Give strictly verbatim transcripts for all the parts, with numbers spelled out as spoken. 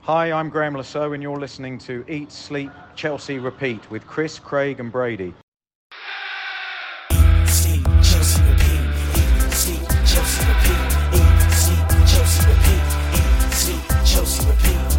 Hi, I'm Graham Lasso, and you're listening to Eat, Sleep, Chelsea, Repeat with Chris, Craig, and Brady. Eat, sleep, Chelsea, repeat. Eat, sleep, Chelsea, repeat. Eat, sleep, Chelsea, repeat. Eat, sleep, Chelsea, repeat.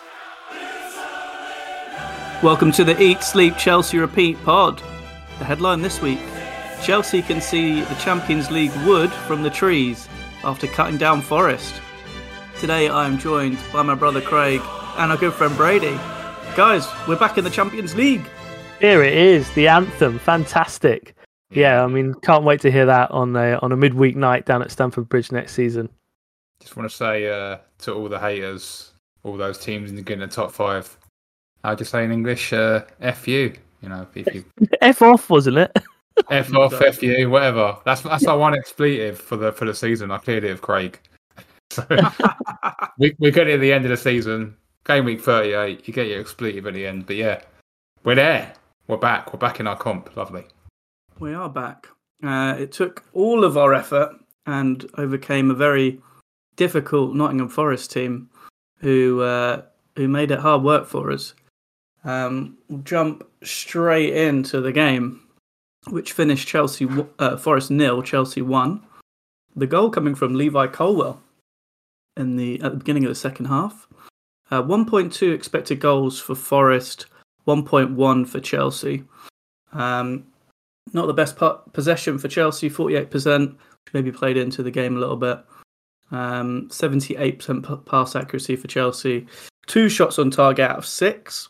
Welcome to the Eat, Sleep, Chelsea, Repeat pod. The headline this week: Chelsea can see the Champions League wood from the trees after cutting down Forest. Today I am joined by my brother Craig and our good friend Brady. Guys, we're back in the Champions League. Here it is, the anthem. Fantastic. Yeah, I mean, can't wait to hear that on a, on a midweek night down at Stamford Bridge next season. Just want to say uh, to all the haters, all those teams in the top five, I'll just say in English, uh, F you. You know, if you F off, wasn't it? F off, F you, whatever. That's that's our one expletive for the for the season. I cleared it with Craig. So we we get it at the end of the season, game week thirty-eight. You get your expletive at the end, but yeah, we're there. We're back. We're back in our comp. Lovely. We are back. Uh, it took all of our effort and overcame a very difficult Nottingham Forest team, who uh, who made it hard work for us. Um, we'll jump straight into the game, which finished Chelsea uh, Forest nil, Chelsea one. The goal coming from Levi Colwell in the at the beginning of the second half. Uh, one point two expected goals for Forest, one point one for Chelsea. Um, not the best part, possession for Chelsea, forty-eight percent, maybe played into the game a little bit. Um, seventy-eight percent p- pass accuracy for Chelsea. Two shots on target out of six.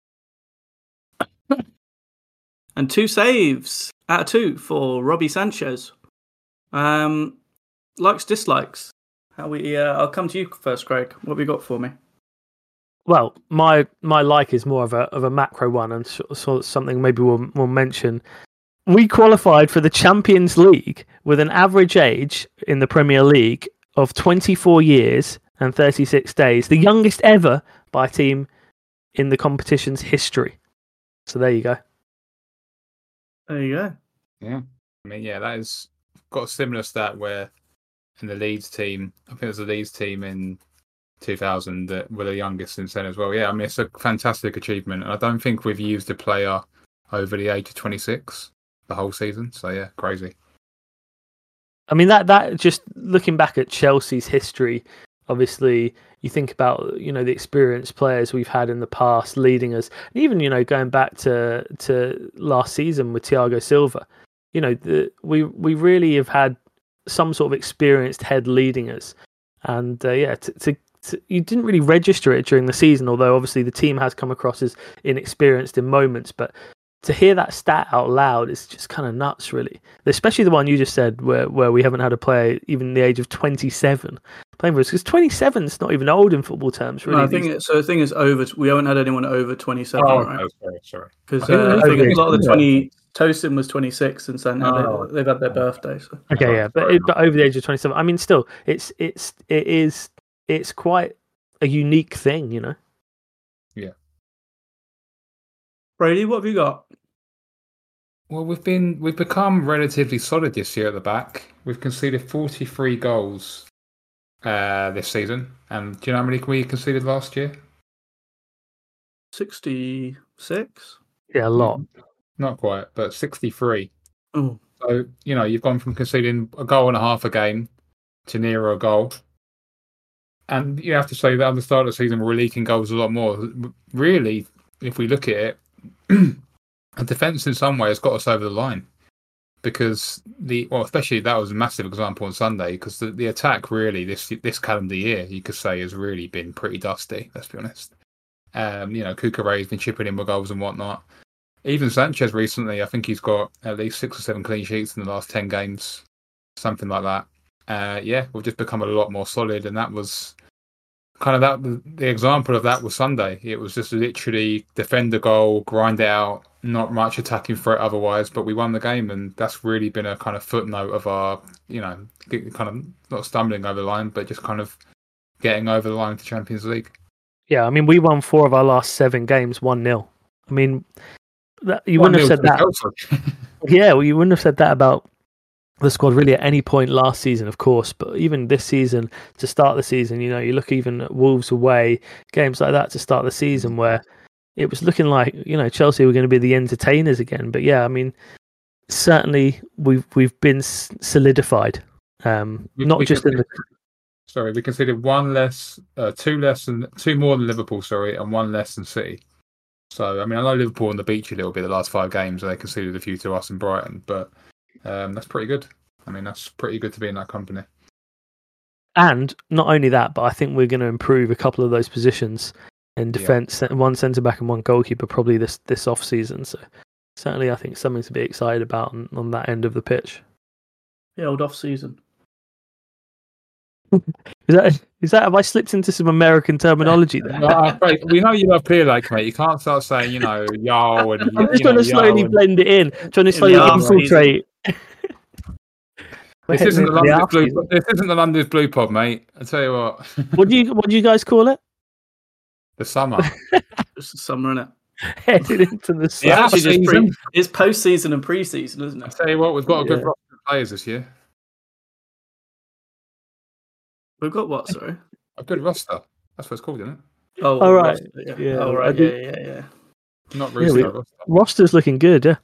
And two saves out of two for Robbie Sanchez. Um, likes, dislikes. How we? Uh, I'll come to you first, Craig. What have you got for me? Well, my my like is more of a of a macro one, and so, so something maybe we'll we'll mention. We qualified for the Champions League with an average age in the Premier League of twenty-four years and thirty-six days, the youngest ever by a team in the competition's history. So there you go. There you go. Yeah, I mean, yeah, that is got a similar stat where in the Leeds team, I think it was the Leeds team in two thousand that were the youngest since then as well. Yeah, I mean, it's a fantastic achievement. And I don't think we've used a player over the age of twenty-six the whole season. So yeah, crazy. I mean, that that just looking back at Chelsea's history, obviously you think about, you know, the experienced players we've had in the past leading us, and even, you know, going back to to last season with Thiago Silva, you know, the, we we really have had some sort of experienced head leading us, and uh, yeah, to, to, to you didn't really register it during the season, although obviously the team has come across as inexperienced in moments, but to hear that stat out loud is just kind of nuts, really. Especially the one you just said, where where we haven't had a player even the age of twenty-seven playing for us, because twenty-seven is not even old in football terms, really. No, I think it, so. The thing is, over we haven't had anyone over twenty-seven, Oh, right? no, sorry, sorry. Because uh, I think a lot of the twenty Tosin was twenty-six, and so now Oh. they, they've had their birthday. So. Okay, yeah, but it, but over the age of twenty-seven, I mean, still, it's it's it is it's quite a unique thing, you know. Brady, what have you got? Well, we've been we've become relatively solid this year at the back. We've conceded forty-three goals uh, this season, and do you know how many we conceded last year? sixty-six? Yeah, a lot. Not quite, but sixty-three. Oh, So, you know, you've gone from conceding a goal and a half a game to nearer a goal. And you have to say that at the start of the season, we're leaking goals a lot more. Really, if we look at it, the defence in some ways got us over the line. Because, the well, especially that was a massive example on Sunday, because the, the attack really, this this calendar year, you could say, has really been pretty dusty, let's be honest. Um, you know, Kukure's been chipping in with goals and whatnot. Even Sanchez recently, I think he's got at least six or seven clean sheets in the last ten games, something like that. Uh, yeah, we've just become a lot more solid, and that was kind of that. The, the example of that was Sunday. It was just literally defend the goal, grind it out, not much attacking threat otherwise, but we won the game, and that's really been a kind of footnote of our, you know, kind of not stumbling over the line, but just kind of getting over the line to Champions League. Yeah, I mean, we won four of our last seven games, one nil. I mean, that, you wouldn't have said that. Yeah, well, you wouldn't have said that about the squad really at any point last season, of course, but even this season to start the season, you know, you look even at Wolves away, games like that to start the season where it was looking like, you know, Chelsea were going to be the entertainers again. But yeah, I mean, certainly we've we've been solidified, um, We- not we just in the Sorry, we conceded one less, uh, two less than two more than Liverpool, sorry, and one less than City. So I mean, I know Liverpool on the beach a little bit the last five games, and they conceded a few to us and Brighton, but um, that's pretty good. I mean, that's pretty good to be in that company. And not only that, but I think we're going to improve a couple of those positions in defence. One centre back and one goalkeeper probably this this off season. So certainly, I think something to be excited about on, on that end of the pitch. The old off season. Is that is that have I slipped into some American terminology there? No, I'm afraid- we know you love Clear Lake, mate. You can't start saying, you know, yo and I'm just you trying know, to slowly yo and- blend it in, trying to slowly the off infiltrate. We're This heading isn't the into the London's off blue. season. This isn't the London's blue pod, mate. I tell you what, What do you what do you guys call it? the summer. Just the summer, innit? Headed into the Yeah. sun. It's actually just season. pre- it's post season and pre season, isn't I it? tell you what, we've got a good Yeah. roster of players this year. We've got what, sorry? A good roster. That's what it's called, isn't it? Oh, Oh, right. roster, Yeah. Yeah, Oh, I right. Yeah, did- yeah, yeah. Not Yeah, really. we- roster. Roster's looking good, yeah.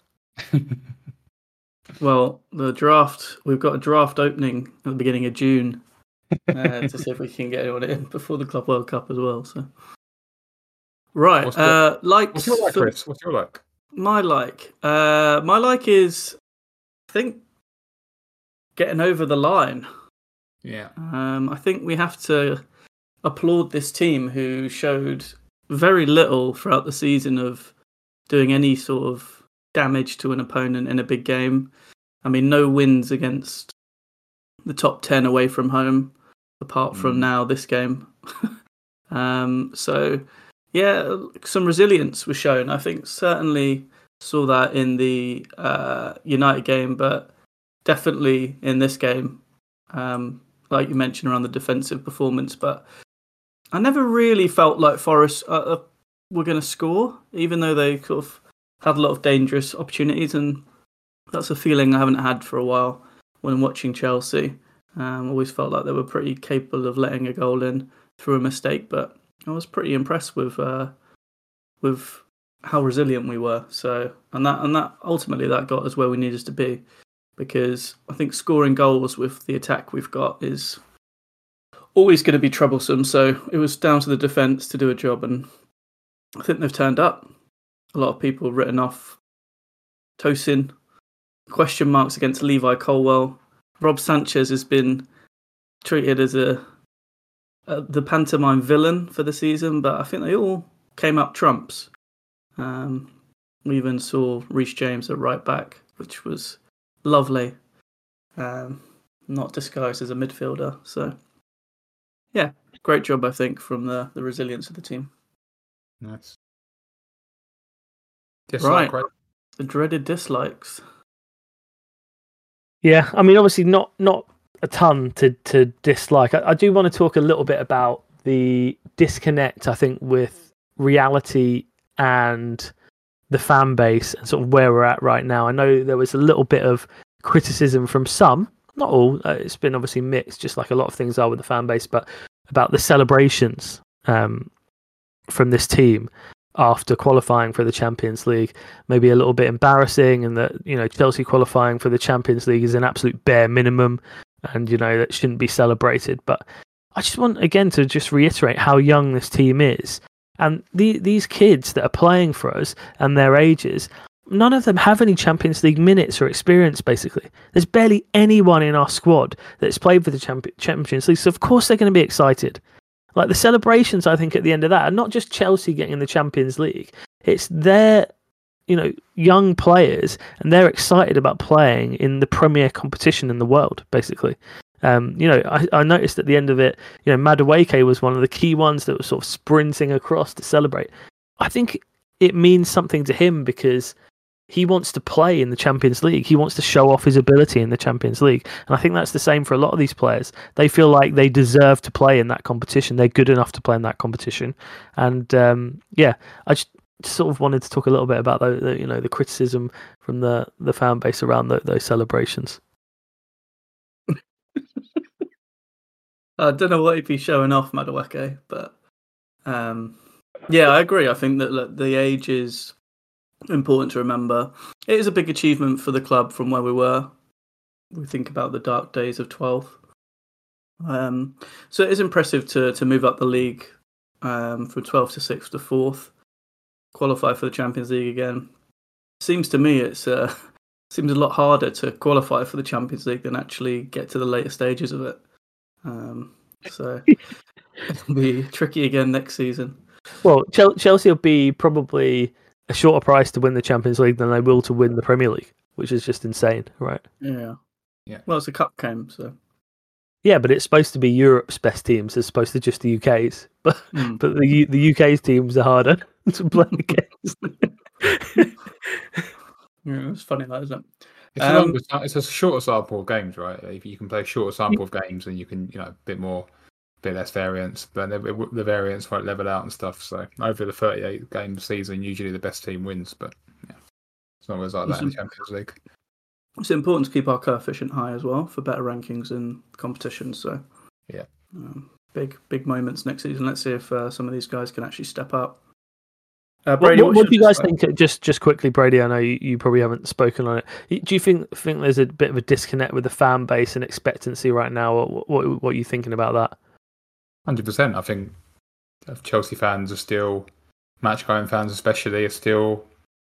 Well, the draft, we've got a draft opening at the beginning of June uh, to see if we can get anyone in before the Club World Cup as well. So, right, What's your- uh, likes What's your like, for- Chris? What's your like? my like, uh, my like is, I think, getting over the line. Yeah. Um, I think we have to applaud this team who showed very little throughout the season of doing any sort of damage to an opponent in a big game. I mean, no wins against the top ten away from home, apart from Mm. now this game. um, so, yeah, some resilience was shown. I think certainly saw that in the uh, United game, but definitely in this game. Um, like you mentioned around the defensive performance, but I never really felt like Forest uh, were going to score, even though they sort of had a lot of dangerous opportunities, and that's a feeling I haven't had for a while when watching Chelsea. Um, always felt like they were pretty capable of letting a goal in through a mistake, but I was pretty impressed with uh, with how resilient we were. So, and that and that ultimately that got us where we needed to be. Because I think scoring goals with the attack we've got is always going to be troublesome. So it was down to the defence to do a job, and I think they've turned up. A lot of people have written off Tosin, question marks against Levi Colwell. Rob Sanchez has been treated as a, a the pantomime villain for the season, but I think they all came up trumps. Um, we even saw Reece James at right back, which was lovely, um, not disguised as a midfielder. So, yeah, great job, I think, from the, the resilience of the team. Nice. Yes, Right. right. The dreaded dislikes. Yeah, I mean, obviously not not a ton to to dislike. I, I do want to talk a little bit about the disconnect, I think, with reality and the fan base and sort of where we're at right now. I know there was a little bit of criticism from some, not all. Uh, it's been obviously mixed, just like a lot of things are with the fan base, but about the celebrations um, from this team after qualifying for the Champions League, maybe a little bit embarrassing, and that, you know, Chelsea qualifying for the Champions League is an absolute bare minimum, and, you know, that shouldn't be celebrated. But I just want, again, to just reiterate how young this team is. And the, these kids that are playing for us and their ages, none of them have any Champions League minutes or experience, basically. There's barely anyone in our squad that's played for the Champ- Champions League, so of course they're going to be excited. Like, the celebrations, I think, at the end of that are not just Chelsea getting in the Champions League. It's their, you know, young players, and they're excited about playing in the premier competition in the world, basically. Um, you know, I, I noticed at the end of it, you know, Madueke was one of the key ones that was sort of sprinting across to celebrate. I think it means something to him because he wants to play in the Champions League. He wants to show off his ability in the Champions League. And I think that's the same for a lot of these players. They feel like they deserve to play in that competition. They're good enough to play in that competition. And um, yeah, I just sort of wanted to talk a little bit about the, the you know, the criticism from the, the fan base around the, those celebrations. I don't know what he'd be showing off, Madueke, but um, yeah, I agree. I think that look, the age is important to remember. It is a big achievement for the club from where we were. We think about the dark days of twelfth. Um, so it is impressive to to move up the league um, from twelfth to sixth to fourth, qualify for the Champions League again. Seems to me it's uh, seems a lot harder to qualify for the Champions League than actually get to the later stages of it. Um, so it'll be tricky again next season. Well, Chel- Chelsea will be probably a shorter price to win the Champions League than they will to win the Premier League, which is just insane, right? Yeah. Yeah. Well, it's a cup game, so. Yeah, but it's supposed to be Europe's best teams as opposed to just the U K's. But Mm. but the U- the U K's teams are harder to play against. Yeah, it's funny that, isn't it? It's, a Um, longer, it's a shorter sample of games, right? If you can play a shorter sample of games, then you can, you know, a bit more, a bit less variance, but the, the variance won't level out and stuff. So over the thirty-eight game season, usually the best team wins, but yeah, it's not always like that in the Champions League. It's important to keep our coefficient high as well for better rankings in competitions. So Yeah. um, big big moments next season. Let's see if uh, some of these guys can actually step up. Uh, What, Brady, what, what's what do you your guys think? Just just quickly, Brady. I know you, you probably haven't spoken on it. Do you think think there's a bit of a disconnect with the fan base and expectancy right now? What what, what are you thinking about that? one hundred percent. I think Chelsea fans are still, match going fans especially, are still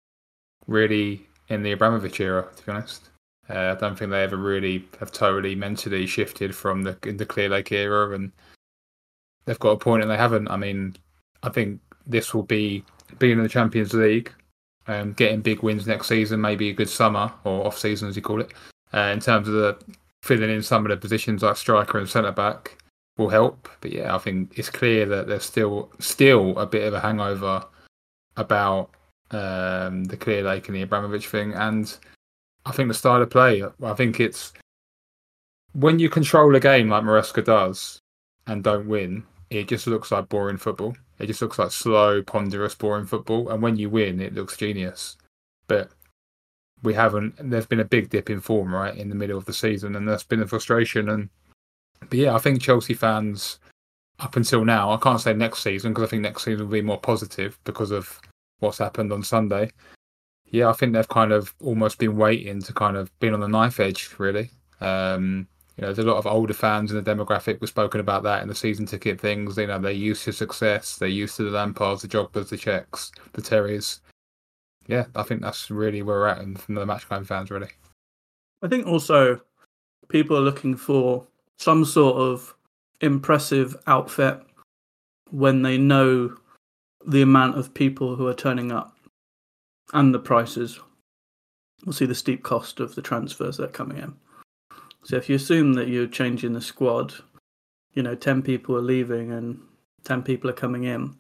really in the Abramovich era, to be honest. Uh, I don't think they ever really have totally mentally shifted from the the Clear Lake era, and they've got a point and they haven't. I mean, I think this will be being in the Champions League, um, getting big wins next season, maybe a good summer or off season as you call it, uh, in terms of the filling in some of the positions like striker and centre back will help. But yeah, I think it's clear that there's still still a bit of a hangover about um, the Clear Lake and the Abramovich thing, and I think the style of play. I think it's when you control a game like Maresca does and don't win, it just looks like boring football. It just looks like slow, ponderous, boring football. And when you win, it looks genius. But we haven't. There's been a big dip in form, right, in the middle of the season, and that's been a frustration. And but yeah, I think Chelsea fans up until now, I can't say next season because I think next season will be more positive because of what's happened on Sunday. Yeah, I think they've kind of almost been waiting to kind of been on the knife edge, really. Um, you know, there's a lot of older fans in the demographic. We've spoken about that in the season ticket things. You know, they're used to success. They're used to the Lampards, the Jogbas, the Czechs, the Terrys. Yeah, I think that's really where we're at and from the match game fans, really. I think also people are looking for some sort of impressive outfit when they know the amount of people who are turning up and the prices. We'll see the steep cost of the transfers that are coming in. So if you assume that you're changing the squad, you know, ten people are leaving and ten people are coming in,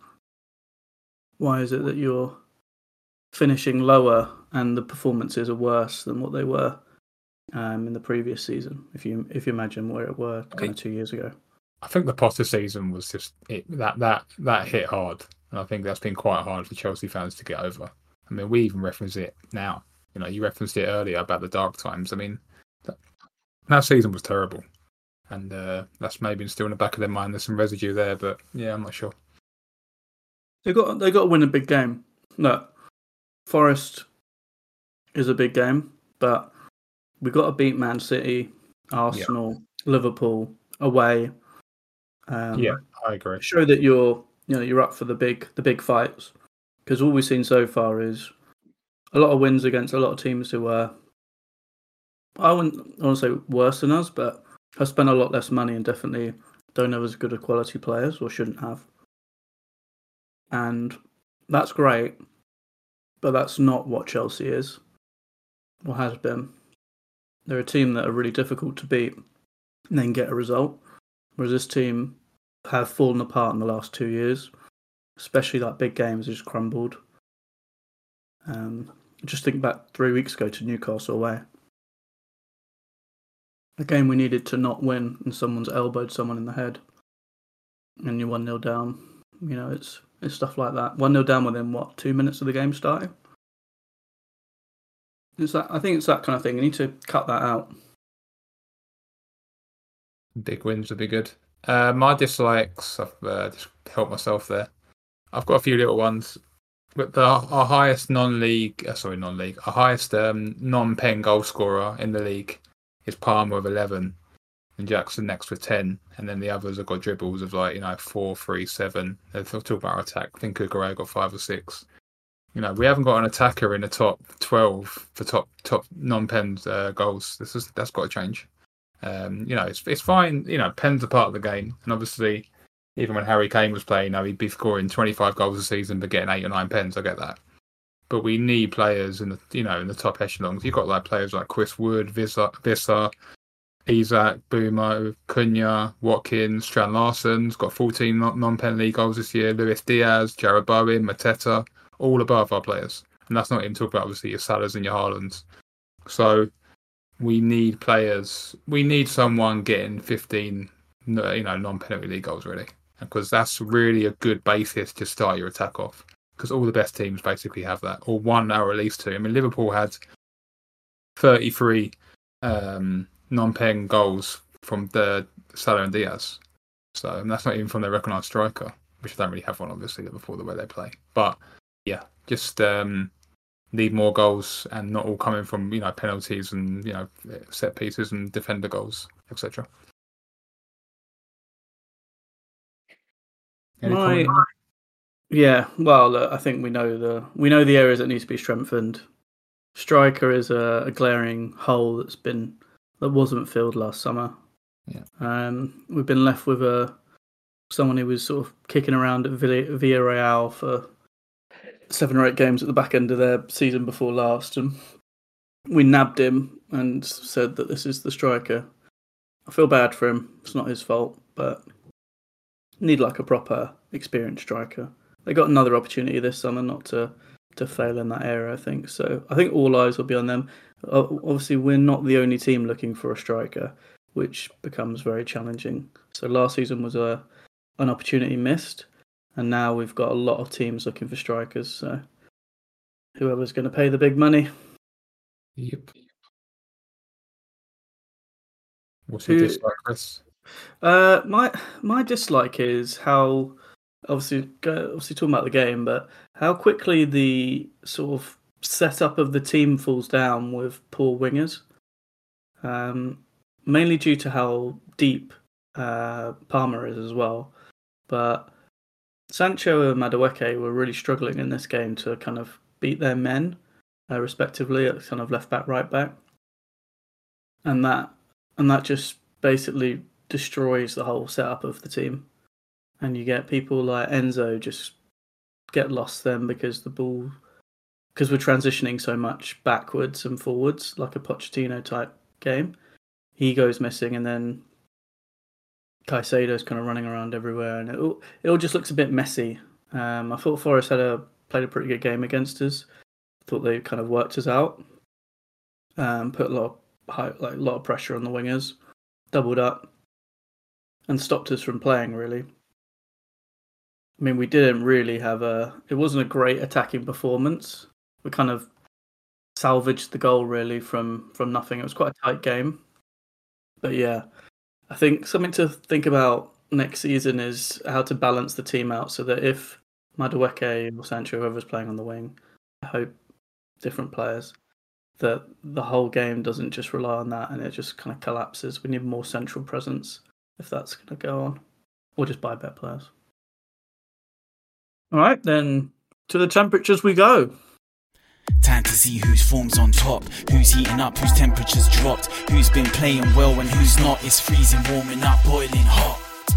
why is it that you're finishing lower and the performances are worse than what they were um, in the previous season? If you if you imagine where it were kind of two years ago. I think the Potter season was just it, that that that hit hard, and I think that's been quite hard for Chelsea fans to get over. I mean, we even reference it now. You know, you referenced it earlier about the dark times. I mean, that, that season was terrible, and uh, that's maybe still in the back of their mind. There's some residue there, but yeah, I'm not sure. They got they got to win a big game. Look, Forest is a big game, but we got to beat Man City, Arsenal, yeah. Liverpool away. Um, yeah, I agree. Show that you're you know you're up for the big the big fights, because all we've seen so far is a lot of wins against a lot of teams who are, I wouldn't want to say worse than us, but have spent a lot less money and definitely don't have as good a quality players or shouldn't have. And that's great, but that's not what Chelsea is or has been. They're a team that are really difficult to beat and then get a result, whereas this team have fallen apart in the last two years, especially that big games just crumbled. Um, just think back three weeks ago to Newcastle away. A game we needed to not win and someone's elbowed someone in the head and you're one nil down. You know, it's it's stuff like that. one nil down within, what, two minutes of the game starting? It's that, I think it's that kind of thing. You need to cut that out. Big wins would be good. Uh, my dislikes, I've uh, just helped myself there. I've got a few little ones. But the, our highest non-league, uh, sorry, non-league, our highest um, non-pen goal scorer in the league is Palmer with eleven, and Jackson next with ten, and then the others have got dribbles of like you know four, three, seven. They're talking about our attack. I think Kukurea got five or six. You know, we haven't got an attacker in the top twelve for top top non-pen uh, goals. This is that's got to change. Um, you know, it's it's fine. You know, pens are part of the game, and obviously. Even when Harry Kane was playing, now he'd be scoring twenty-five goals a season, but getting eight or nine pens. I get that, but we need players in the you know in the top echelons. You've got like players like Chris Wood, Visser, Visser Isak, Bumo, Cunha, Watkins, Strand Larsen's got fourteen non-pen league goals this year. Luis Diaz, Jared Bowen, Mateta, all above our players, and that's not even talking about obviously your Salahs and your Haalands. So we need players. We need someone getting fifteen, you know, non-penalty league goals really. Because that's really a good basis to start your attack off. Because all the best teams basically have that, or one or at least two. I mean, Liverpool had thirty-three um, non-pen goals from the Salah and Diaz. So and that's not even from their recognised striker, which I don't really have one, obviously, Liverpool, the way they play. But yeah, just um, need more goals and not all coming from you know penalties and you know set pieces and defender goals, et cetera. My, yeah, well, look, I think we know the we know the areas that need to be strengthened. Striker is a, a glaring hole that's been that wasn't filled last summer. Yeah, um, we've been left with a someone who was sort of kicking around at Villa, Villarreal for seven or eight games at the back end of their season before last, and we nabbed him and said that this is the striker. I feel bad for him. It's not his fault, but. Need like a proper experienced striker. They got another opportunity this summer not to to fail in that area, I think. So I think all eyes will be on them. Obviously, we're not the only team looking for a striker, which becomes very challenging. So last season was a an opportunity missed, and now we've got a lot of teams looking for strikers. So whoever's going to pay the big money. Yep. What's your dislike, Chris? Uh, my my dislike is how obviously obviously talking about the game, but how quickly the sort of setup of the team falls down with poor wingers. Um, mainly due to how deep uh, Palmer is as well, but Sancho and Madueke were really struggling in this game to kind of beat their men, uh, respectively, at kind of left back, right back, and that and that just basically destroys the whole setup of the team, and you get people like Enzo just get lost then because the ball because we're transitioning so much backwards and forwards like a Pochettino type game. He goes missing, and then Caicedo's kind of running around everywhere, and it all, it all just looks a bit messy. Um, I thought Forest had a played a pretty good game against us. I thought they kind of worked us out, um, put a lot of high, like a lot of pressure on the wingers, doubled up. And stopped us from playing, really. I mean, we didn't really have a... It wasn't a great attacking performance. We kind of salvaged the goal, really, from, from nothing. It was quite a tight game. But yeah, I think something to think about next season is how to balance the team out so that if Madueke or Sancho, whoever's playing on the wing, I hope different players, that the whole game doesn't just rely on that and it just kind of collapses. We need more central presence. If that's going to go on, or just buy better players. All right, then to the temperatures we go. Time to see whose form's on top, who's heating up, whose temperature's dropped, who's been playing well and who's not. It's freezing, warming up, boiling hot.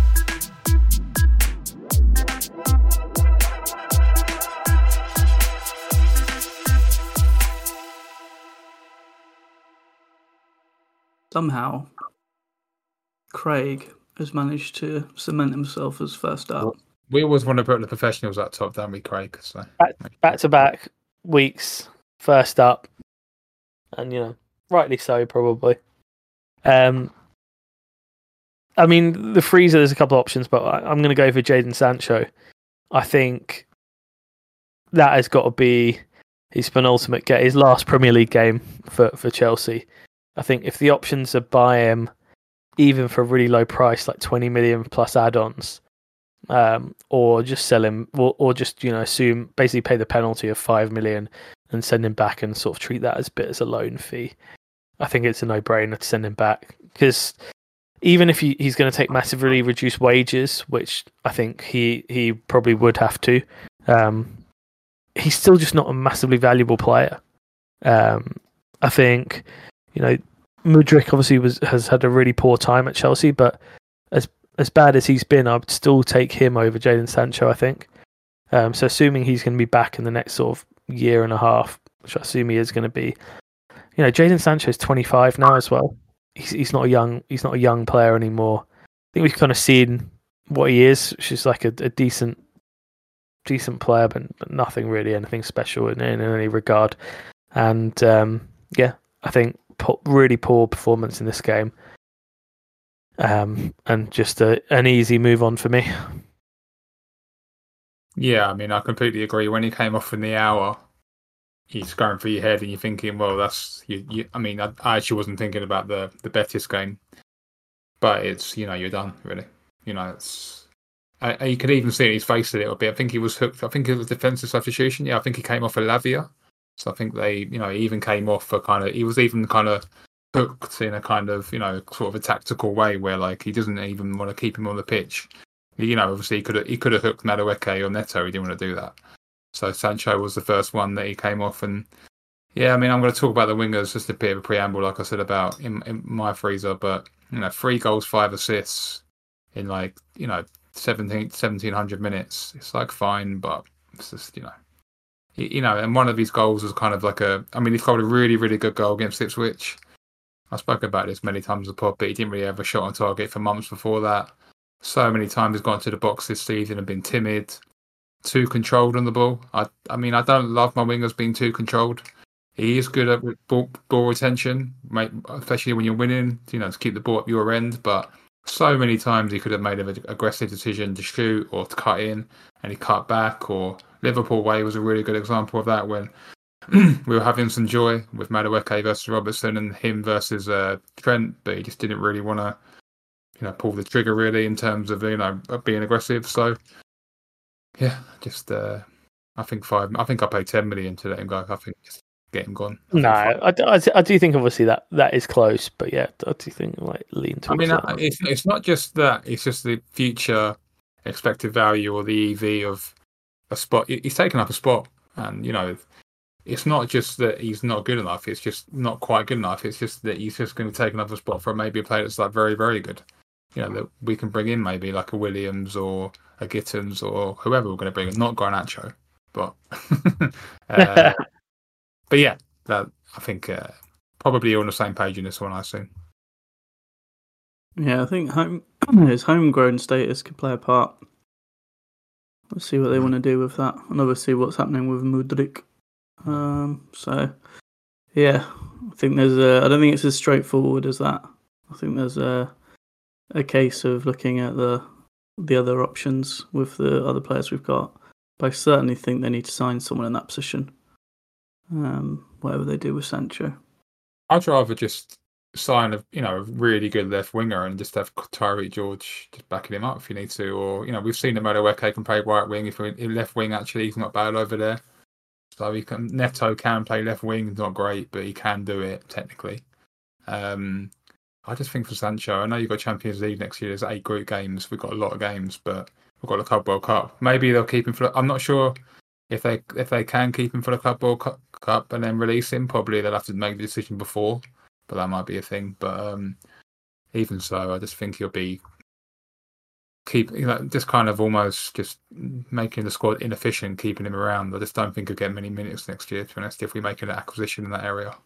Somehow, Craig has managed to cement himself as first up. We always want to put the professionals up top, don't we, Craig? So back, back to back weeks, first up, and you know, rightly so, probably. Um, I mean, the freezer. There's a couple of options, but I, I'm going to go for Jadon Sancho. I think that has got to be his penultimate game, his last Premier League game for, for Chelsea. I think if the options are buy him even for a really low price, like twenty million plus add-ons, um, or just sell him, or, or just you know assume basically pay the penalty of five million and send him back and sort of treat that as a bit as a loan fee. I think it's a no-brainer to send him back because even if he, he's going to take massively reduced wages, which I think he he probably would have to, um, he's still just not a massively valuable player. Um, I think you know. Mudryk obviously was has had a really poor time at Chelsea, but as as bad as he's been, I'd still take him over Jadon Sancho, I think. Um, so assuming he's going to be back in the next sort of year and a half, which I assume he is going to be, you know, Jadon Sancho is twenty-five now as well. He's he's not a young he's not a young player anymore. I think we've kind of seen what he is, which is like a, a decent decent player, but nothing really anything special in, in any regard. And um, yeah, I think. Really poor performance in this game, um, and just a, an easy move on for me. Yeah, I mean, I completely agree. When he came off in the hour, he's going through your head, and you're thinking, "Well, that's you." you I mean, I, I actually wasn't thinking about the the Betis game, but it's you know you're done really. You know, it's I, you could even see it in his face a little bit. I think he was hooked. I think it was defensive substitution. Yeah, I think he came off for Lavia. So I think they, you know, he even came off for kind of, he was even kind of hooked in a kind of, you know, sort of a tactical way where like he doesn't even want to keep him on the pitch. You know, obviously he could have, he could have hooked Madueke or Neto. He didn't want to do that. So Sancho was the first one that he came off. And yeah, I mean, I'm going to talk about the wingers, just a bit of a preamble, like I said about in, in my freezer, but you know, three goals, five assists in like, you know, seventeen, seventeen hundred minutes. It's like fine, but it's just, you know, You know, and one of his goals was kind of like a. I mean, he scored a really, really good goal against Ipswich. I spoke about this many times in the pod, but he didn't really have a shot on target for months before that. So many times he's gone to the box this season and been timid, too controlled on the ball. I, I mean, I don't love my wingers being too controlled. He is good at ball, ball retention, especially when you're winning. You know, to keep the ball at your end, but so many times he could have made an aggressive decision to shoot or to cut in, and he cut back. Or Liverpool way was a really good example of that when we were having some joy with Madueke versus Robertson and him versus uh, Trent, but he just didn't really want to, you know, pull the trigger really in terms of you know being aggressive. So yeah, just uh, I think five. I think I paid ten million to let him go. I think just get him gone. I no, I, I, I do think obviously that that is close, but yeah, I do think like lean towards. I mean, that. it's it's not just that; it's just the future expected value or the E V of a spot. He's taken up a spot, and you know, it's not just that he's not good enough. It's just not quite good enough. It's just that he's just going to take another spot for maybe a player that's like very, very good. You know, that we can bring in maybe like a Williams or a Gittins or whoever we're going to bring in. Not Garnacho, but. uh, But yeah, that, I think uh, probably you're on the same page in this one, I assume. Yeah, I think home his homegrown status could play a part. Let's see what they want to do with that, and obviously what's happening with Mudryk. Um, so yeah, I think there's a. I don't think it's as straightforward as that. I think there's a a case of looking at the the other options with the other players we've got. But I certainly think they need to sign someone in that position. Um, whatever they do with Sancho, I'd rather just sign a you know a really good left winger and just have Tyreek George just backing him up if you need to, or you know we've seen that Madueke can play right wing. If we're left wing, actually, he's not bad over there. So he can Neto can play left wing, not great, but he can do it technically. Um, I just think for Sancho, I know you've got Champions League next year. There's eight group games. We've got a lot of games, but we've got the Club World Cup. Maybe they'll keep him for. I'm not sure. If they if they can keep him for the Club World Cup and then release him, probably they'll have to make the decision before. But that might be a thing. But um, even so, I just think he'll be keep you know, just kind of almost just making the squad inefficient, keeping him around. I just don't think he'll get many minutes next year. To be honest, if we make an acquisition in that area,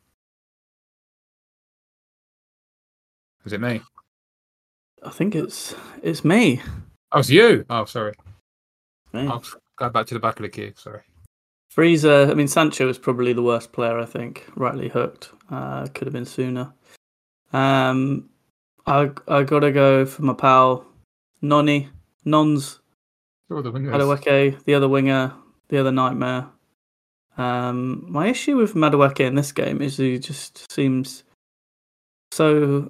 is it me? I think it's it's me. Oh, it's you. Oh, sorry. Me. I'll go back to the back of the queue. Sorry. Freezer, I mean, Sancho was probably the worst player, I think. Rightly hooked. Uh, could have been sooner. Um, I I got to go for my pal, Noni. Nons. Oh, the wingers. Madueke, the other winger, the other nightmare. Um, my issue with Madueke in this game is he just seems so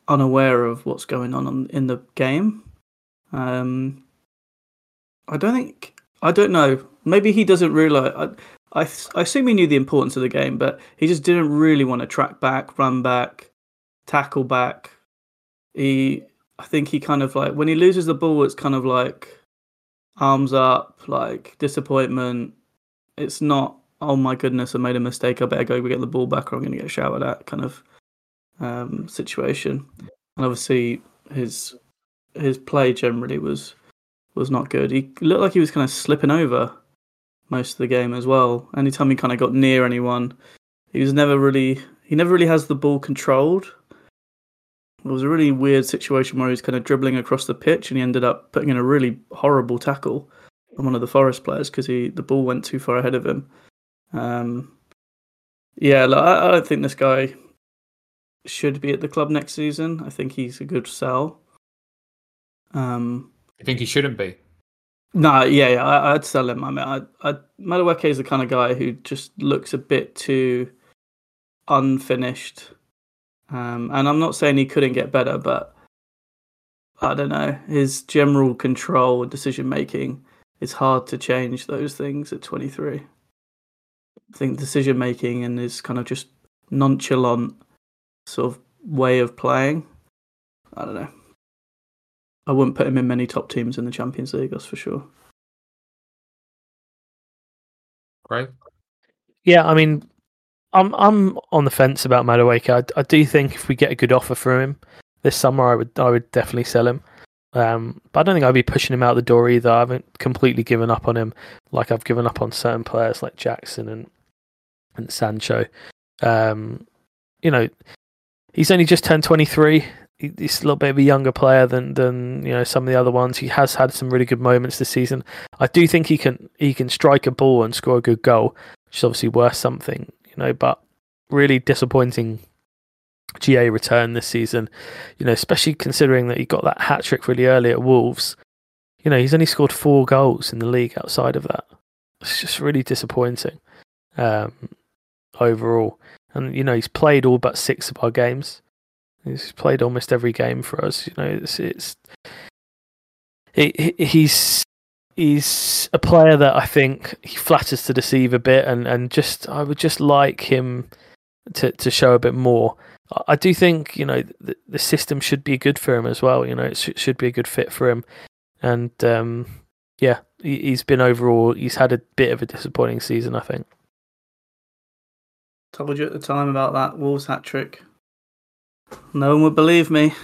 unaware of what's going on, on in the game. Um, I don't think I don't know. Maybe he doesn't realize. I, I I assume he knew the importance of the game, but he just didn't really want to track back, run back, tackle back. He, I think he kind of like when he loses the ball, it's kind of like arms up, like disappointment. It's not, oh my goodness, I made a mistake. I better go get the ball back, or I'm going to get shouted at, kind of um, situation. And obviously, his his play generally was was not good. He looked like he was kind of slipping over most of the game as well. Anytime he kind of got near anyone, he was never really he never really has the ball controlled. It was a really weird situation where he was kind of dribbling across the pitch, and he ended up putting in a really horrible tackle on one of the Forest players because he the ball went too far ahead of him. Um, yeah, like, I, I don't think this guy should be at the club next season. I think he's a good sell. Um, I think he shouldn't be. No, yeah, yeah, I, I'd sell him. I mean, I, I, Madueke is the kind of guy who just looks a bit too unfinished. Um, and I'm not saying he couldn't get better, but I don't know. His general control and decision making, it's hard to change those things at twenty-three. I think decision making and his kind of just nonchalant sort of way of playing, I don't know. I wouldn't put him in many top teams in the Champions League, that's for sure. Right? Yeah, I mean, I'm I'm on the fence about Madueke. I, I do think if we get a good offer from him this summer, I would I would definitely sell him. Um, but I don't think I'd be pushing him out the door either. I haven't completely given up on him, like I've given up on certain players like Jackson and and Sancho. Um, you know, he's only just turned twenty-three. He's a little bit of a younger player than than you know some of the other ones. He has had some really good moments this season. I do think he can he can strike a ball and score a good goal, which is obviously worth something, you know. But really disappointing G A return this season, you know, especially considering that he got that hat trick really early at Wolves. You know, he's only scored four goals in the league outside of that. It's just really disappointing um, overall. And you know, he's played all but six of our games. He's played almost every game for us. You know, it's it's it, he's he's a player that I think he flatters to deceive a bit, and, and just I would just like him to, to show a bit more. I do think you know the, the system should be good for him as well. You know, it sh- should be a good fit for him, and um, yeah, he, he's been overall he's had a bit of a disappointing season, I think. Told you at the time about that Wolves hat trick. No one would believe me.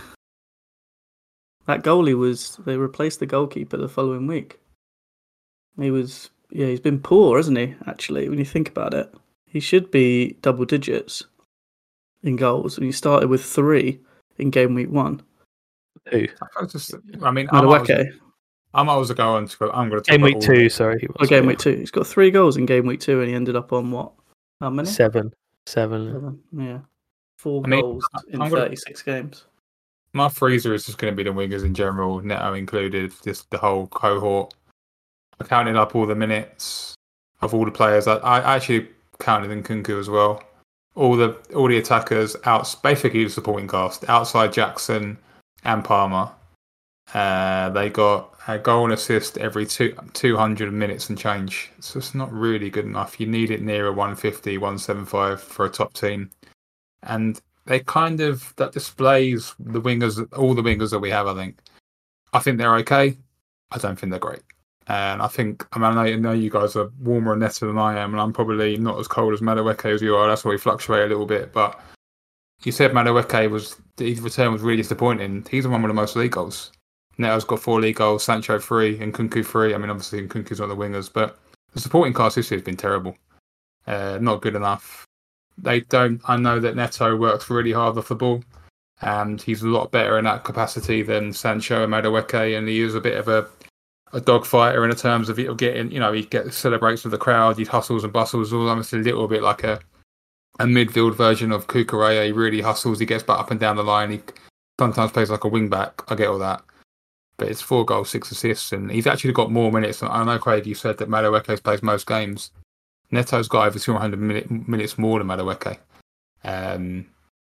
That goalie was... They replaced the goalkeeper the following week. He was... Yeah, he's been poor, hasn't he, actually, when you think about it. He should be double digits in goals, and he started with three in game week one. Two. I, just, I mean, Madueke. I might also go on to... I'm going to talk Game week all two, the, sorry. He was, Oh, game yeah. week two. He's got three goals in game week two, and he ended up on what? How many? Seven. Seven. Seven. Yeah. Four I mean, goals in I'm gonna- thirty-six games. My freezer is just going to be the wingers in general, Neto included, just the whole cohort. I counted up all the minutes of all the players. I, I actually counted in Nkunku as well. All the all the attackers, out, basically the supporting cast, outside Jackson and Palmer. Uh, they got a goal and assist every two, two hundred minutes and change. So it's not really good enough. You need it near a one fifty, one seventy-five for a top team. And they kind of, that displays the wingers, all the wingers that we have, I think. I think they're okay. I don't think they're great. And I think, I mean, I know, I know you guys are warmer and netter than I am, and I'm probably not as cold as Madueke as you are. That's why we fluctuate a little bit. But you said Madueke was, his return was really disappointing. He's the one with the most league goals. Neto's got four league goals, Sancho three, and Nkunku three. I mean, obviously Nkunku's not the wingers, but the supporting cast this year has been terrible. Uh, not good enough. They don't. I know that Neto works really hard off the ball, and he's a lot better in that capacity than Sancho and Madueke, and he is a bit of a a dogfighter in terms of getting. You know, he gets celebrates with the crowd, he hustles and bustles, almost a little bit like a a midfield version of Cucurella. He really hustles. He gets back up and down the line. He sometimes plays like a wing back. I get all that. But it's four goals, six assists, and he's actually got more minutes. I know, Craig, you said that Madueke plays most games. Neto's got over two hundred minute, minutes more than Madueke. Um,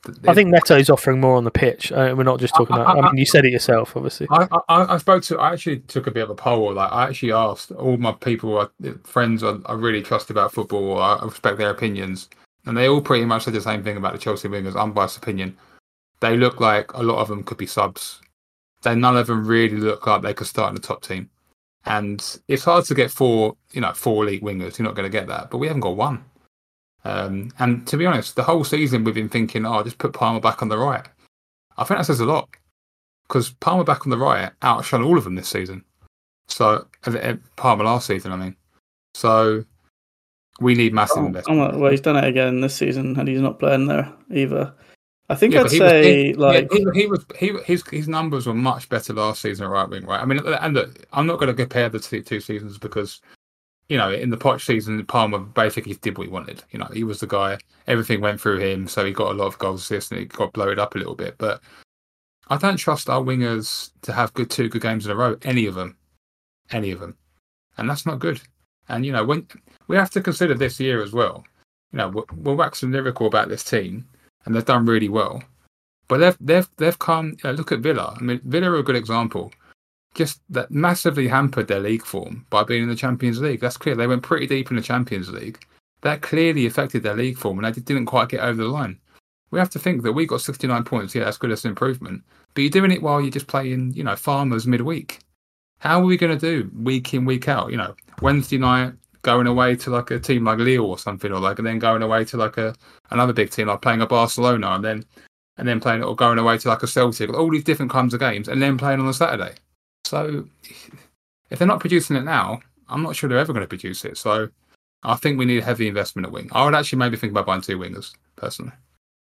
I think Neto's offering more on the pitch. Uh, we're not just talking I, about. I, I mean, you said it yourself, obviously. I, I, I spoke to. I actually took a bit of a poll. Like, I actually asked all my people, I, friends I, I really trust about football. I respect their opinions, and they all pretty much said the same thing about the Chelsea wingers. Unbiased opinion. They look like a lot of them could be subs. They none of them really look like they could start in the top team. And it's hard to get four, you know, four elite wingers. You're not going to get that, but we haven't got one. Um, and to be honest, the whole season we've been thinking, oh, just put Palmer back on the right. I think that says a lot because Palmer back on the right outshone all of them this season. So Palmer last season, I mean. So we need massive oh, investment. Oh, well, he's done it again this season, and he's not playing there either. I think yeah, I'd say was, he, like yeah, he, he was he his his numbers were much better last season at right wing, right? I mean, and look, I'm not going to compare the two, two seasons because. You know, in the Poch season, Palmer basically did what he wanted. You know, he was the guy. Everything went through him, so he got a lot of goals, assists, and it got blown up a little bit. But I don't trust our wingers to have good two good games in a row. Any of them, any of them, and that's not good. And you know, when we have to consider this year as well. You know, we're, we're waxing lyrical about this team, and they've done really well. But they've they've they've come. You know, look at Villa. I mean, Villa are a good example. Just that massively hampered their league form by being in the Champions League. That's clear. They went pretty deep in the Champions League. That clearly affected their league form, and they didn't quite get over the line. We have to think that we got sixty-nine points. Yeah, that's good as an improvement. But you're doing it while you're just playing, you know, Farmers midweek. How are we going to do week in, week out? You know, Wednesday night going away to like a team like Lille or something, or like, and then going away to like a another big team, like playing a Barcelona, and then and then playing or going away to like a Celtic. All these different kinds of games, and then playing on a Saturday. So, if they're not producing it now, I'm not sure they're ever going to produce it. So, I think we need a heavy investment at wing. I would actually maybe think about buying two wingers, personally.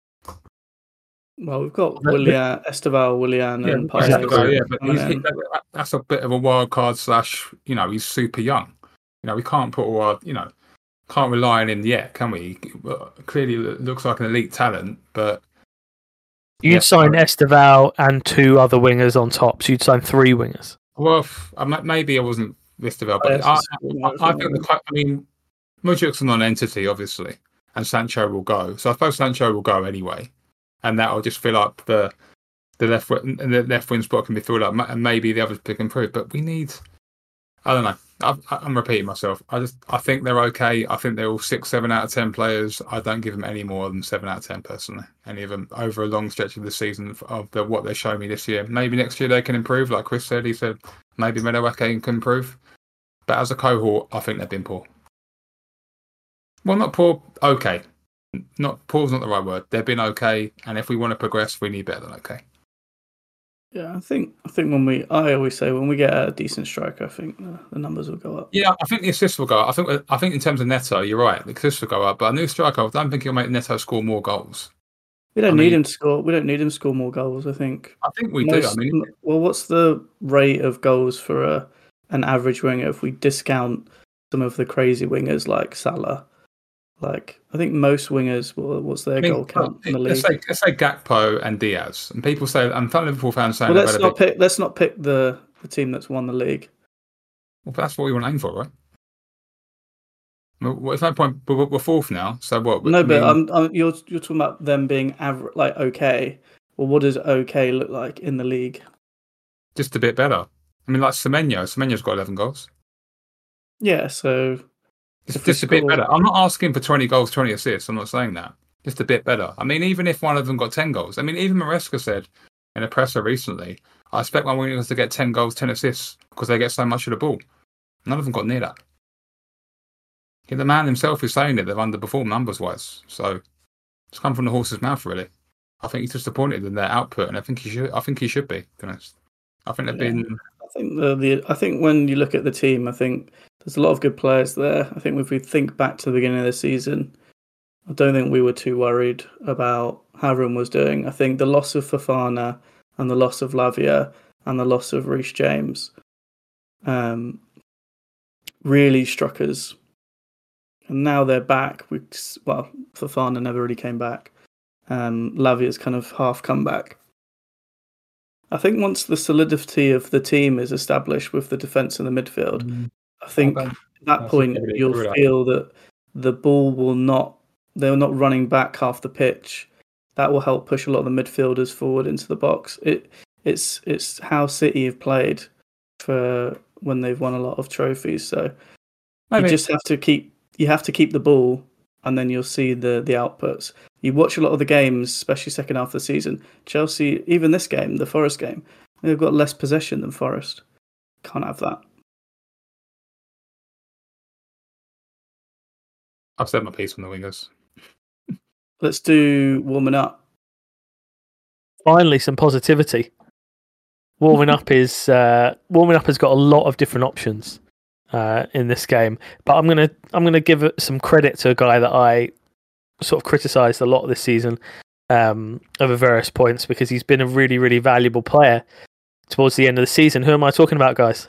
Well, we've got Willian, Esteval, Willian, yeah, and Esteval, yeah, but he's, he, that's a bit of a wild card slash, you know, he's super young. You know, we can't put all our, you know, can't rely on him yet, can we? Clearly looks like an elite talent, but... You'd yeah, sign Esteval and two other wingers on top, so you'd sign three wingers. Well, maybe I wasn't Esteval, but I, I, I think the I mean, Mudryk's a non-entity, obviously, and Sancho will go. So I suppose Sancho will go anyway, and that will just fill up the the left the left wing spot can be filled up, and maybe the others can improve. But we need, I don't know. I, I'm repeating myself. I just I think they're okay. I think they're all six, seven out of ten players. I don't give them any more than seven out of ten personally. Any of them over a long stretch of the season of the, what they're showing me this year. Maybe next year they can improve. Like Chris said, he said maybe Madueke can improve. But as a cohort, I think they've been poor. Well, not poor. Okay, not poor's not the right word. They've been okay, and if we want to progress, we need better than okay. Yeah, I think I think when we, I always say when we get a decent striker, I think the, the numbers will go up. Yeah, I think the assists will go up. I think I think in terms of Neto, you're right. The assists will go up, but a new striker, I don't think he'll make Neto score more goals. We don't I need mean, him to score. We don't need him to score more goals. I think. I think we Most, do. I mean, well, what's the rate of goals for a an average winger if we discount some of the crazy wingers like Salah? Like, I think most wingers, what's their I mean, goal count in the league? Let's say, let's say Gakpo and Diaz, and people say, and some Liverpool fans saying, well, let's not pick. Let's not pick the, the team that's won the league. Well, that's what we want to aim for, right? Well, there's no point. We're, we're fourth now, so what? No, I but mean, I'm, I'm, you're you're talking about them being average, like okay. Well, what does okay look like in the league? Just a bit better. I mean, like Semenyo. Semenyo's got eleven goals. Yeah, so. Just, just a bit better. I'm not asking for twenty goals, twenty assists. I'm not saying that. Just a bit better. I mean, even if one of them got ten goals. I mean, even Maresca said in a presser recently, I expect my wingers to get ten goals, ten assists because they get so much of the ball. None of them got near that. Yeah, the man himself is saying that they've underperformed numbers-wise. So it's come from the horse's mouth, really. I think he's disappointed in their output, and I think he should. I think he should be. To be honest, I think they've yeah. been. I think the, the I think when you look at the team, I think there's a lot of good players there. I think if we think back to the beginning of the season, I don't think we were too worried about how everyone was doing. I think the loss of Fofana and the loss of Lavia and the loss of Reece James um, really struck us. And now they're back. We, well, Fofana never really came back. Um, Lavia's kind of half come back. I think once the solidity of the team is established with the defence and the midfield, mm. I think okay. at that That's point you'll feel that the ball will not, they're not running back half the pitch that will help push a lot of the midfielders forward into the box. It it's it's how City have played for when they've won a lot of trophies. So Maybe. you just have to keep you have to keep the ball, and then you'll see the the outputs. You watch a lot of the games, especially second half of the season. Chelsea, even this game, the Forest game, they've got less possession than Forest. Can't have that. I've said my piece on the wingers. Let's do warming up. Finally, some positivity. Warming up is uh, warming up has got a lot of different options uh, in this game, but I'm gonna I'm gonna give it some credit to a guy that I sort of criticised a lot this season um, over various points because he's been a really really valuable player towards the end of the season. Who am I talking about, guys?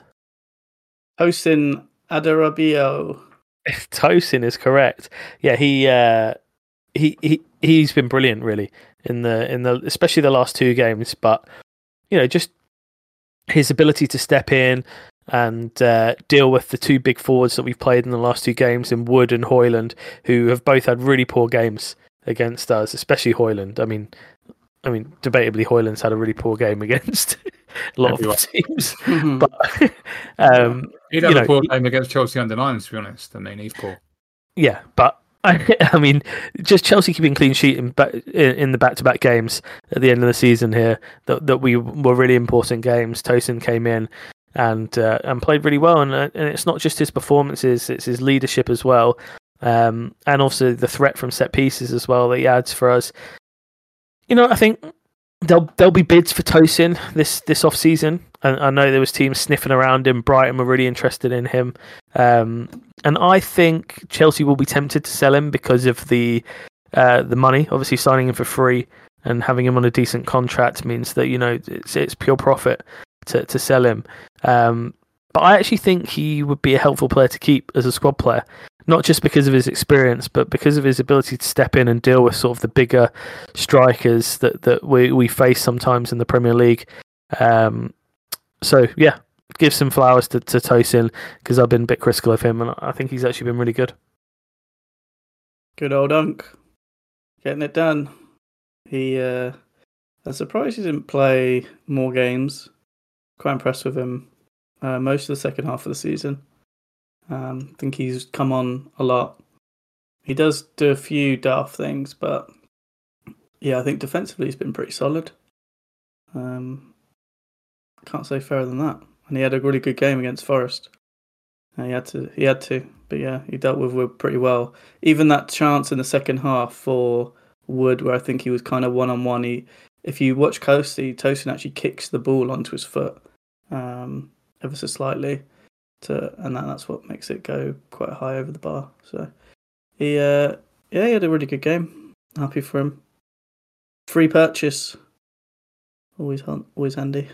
Tosin Adarabioyo. Tosin is correct. Yeah, he uh, he he he's been brilliant, really, in the in the especially the last two games. But you know, just his ability to step in and uh, deal with the two big forwards that we've played in the last two games, in Wood and Højlund, who have both had really poor games against us, especially Højlund. I mean, I mean, debatably, Højlund's had a really poor game against a lot Everyone. of teams. But um, he'd had you know, a poor game against Chelsea under nines, to be honest. I mean, he's poor. Yeah, but I, I mean, just Chelsea keeping clean sheet in, in, in the back-to-back games at the end of the season here, that that we were really important games. Tosin came in and uh, and played really well, and, uh, and it's not just his performances; it's his leadership as well, um, and also the threat from set pieces as well that he adds for us. You know, I think there'll there'll be bids for Tosin this this off season. And I know there was teams sniffing around him. Brighton were really interested in him, um, and I think Chelsea will be tempted to sell him because of the uh, the money. Obviously, signing him for free and having him on a decent contract means that you know it's it's pure profit to to sell him. Um, but I actually think he would be a helpful player to keep as a squad player. Not just because of his experience, but because of his ability to step in and deal with sort of the bigger strikers that, that we, we face sometimes in the Premier League. Um, so, yeah, give some flowers to, to Tosin because I've been a bit critical of him and I think he's actually been really good. Good old Unk. Getting it done. He, uh, I'm surprised he didn't play more games. Quite impressed with him uh, most of the second half of the season. Um, I think he's come on a lot. He does do a few daft things, but yeah, I think defensively he's been pretty solid. Um, can't say fairer than that. And he had a really good game against Forest. Uh, he had to, he had to, but yeah, he dealt with Wood pretty well. Even that chance in the second half for Wood, where I think he was kind of one on one. He, if you watch closely, Tosin actually kicks the ball onto his foot, um, ever so slightly. To, and that, that's what makes it go quite high over the bar. So he, uh, yeah, he had a really good game. Happy for him. Free purchase, always always handy.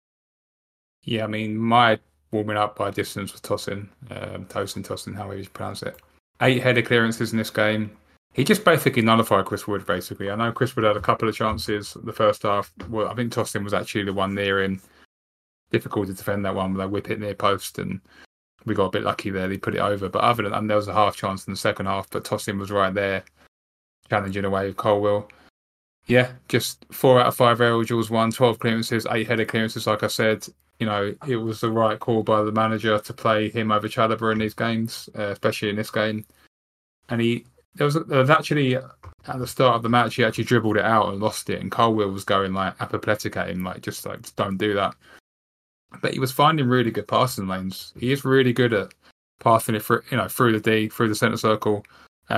Yeah, I mean, my warming up by distance was Tosin, um, Tosin, Tosin, however you pronounce it. Eight header clearances in this game. He just basically nullified Chris Wood. Basically, I know Chris Wood had a couple of chances the first half. Well, I think Tosin was actually the one near him. Difficult to defend that one, but they whip it near post and. We got a bit lucky there. They put it over. But other than that, there was a half chance in the second half. But Tosin was right there, challenging away with Colwill. Yeah, just four out of five aerial duels won, twelve clearances, eight header clearances. Like I said, you know, it was the right call by the manager to play him over Chalobah in these games, uh, especially in this game. And he there was, there was actually, at the start of the match, he actually dribbled it out and lost it. And Colwill was going like apoplectic at him, like, just like, just don't do that. But he was finding really good passing lanes. He is really good at passing it through, you know, through the D, through the centre circle,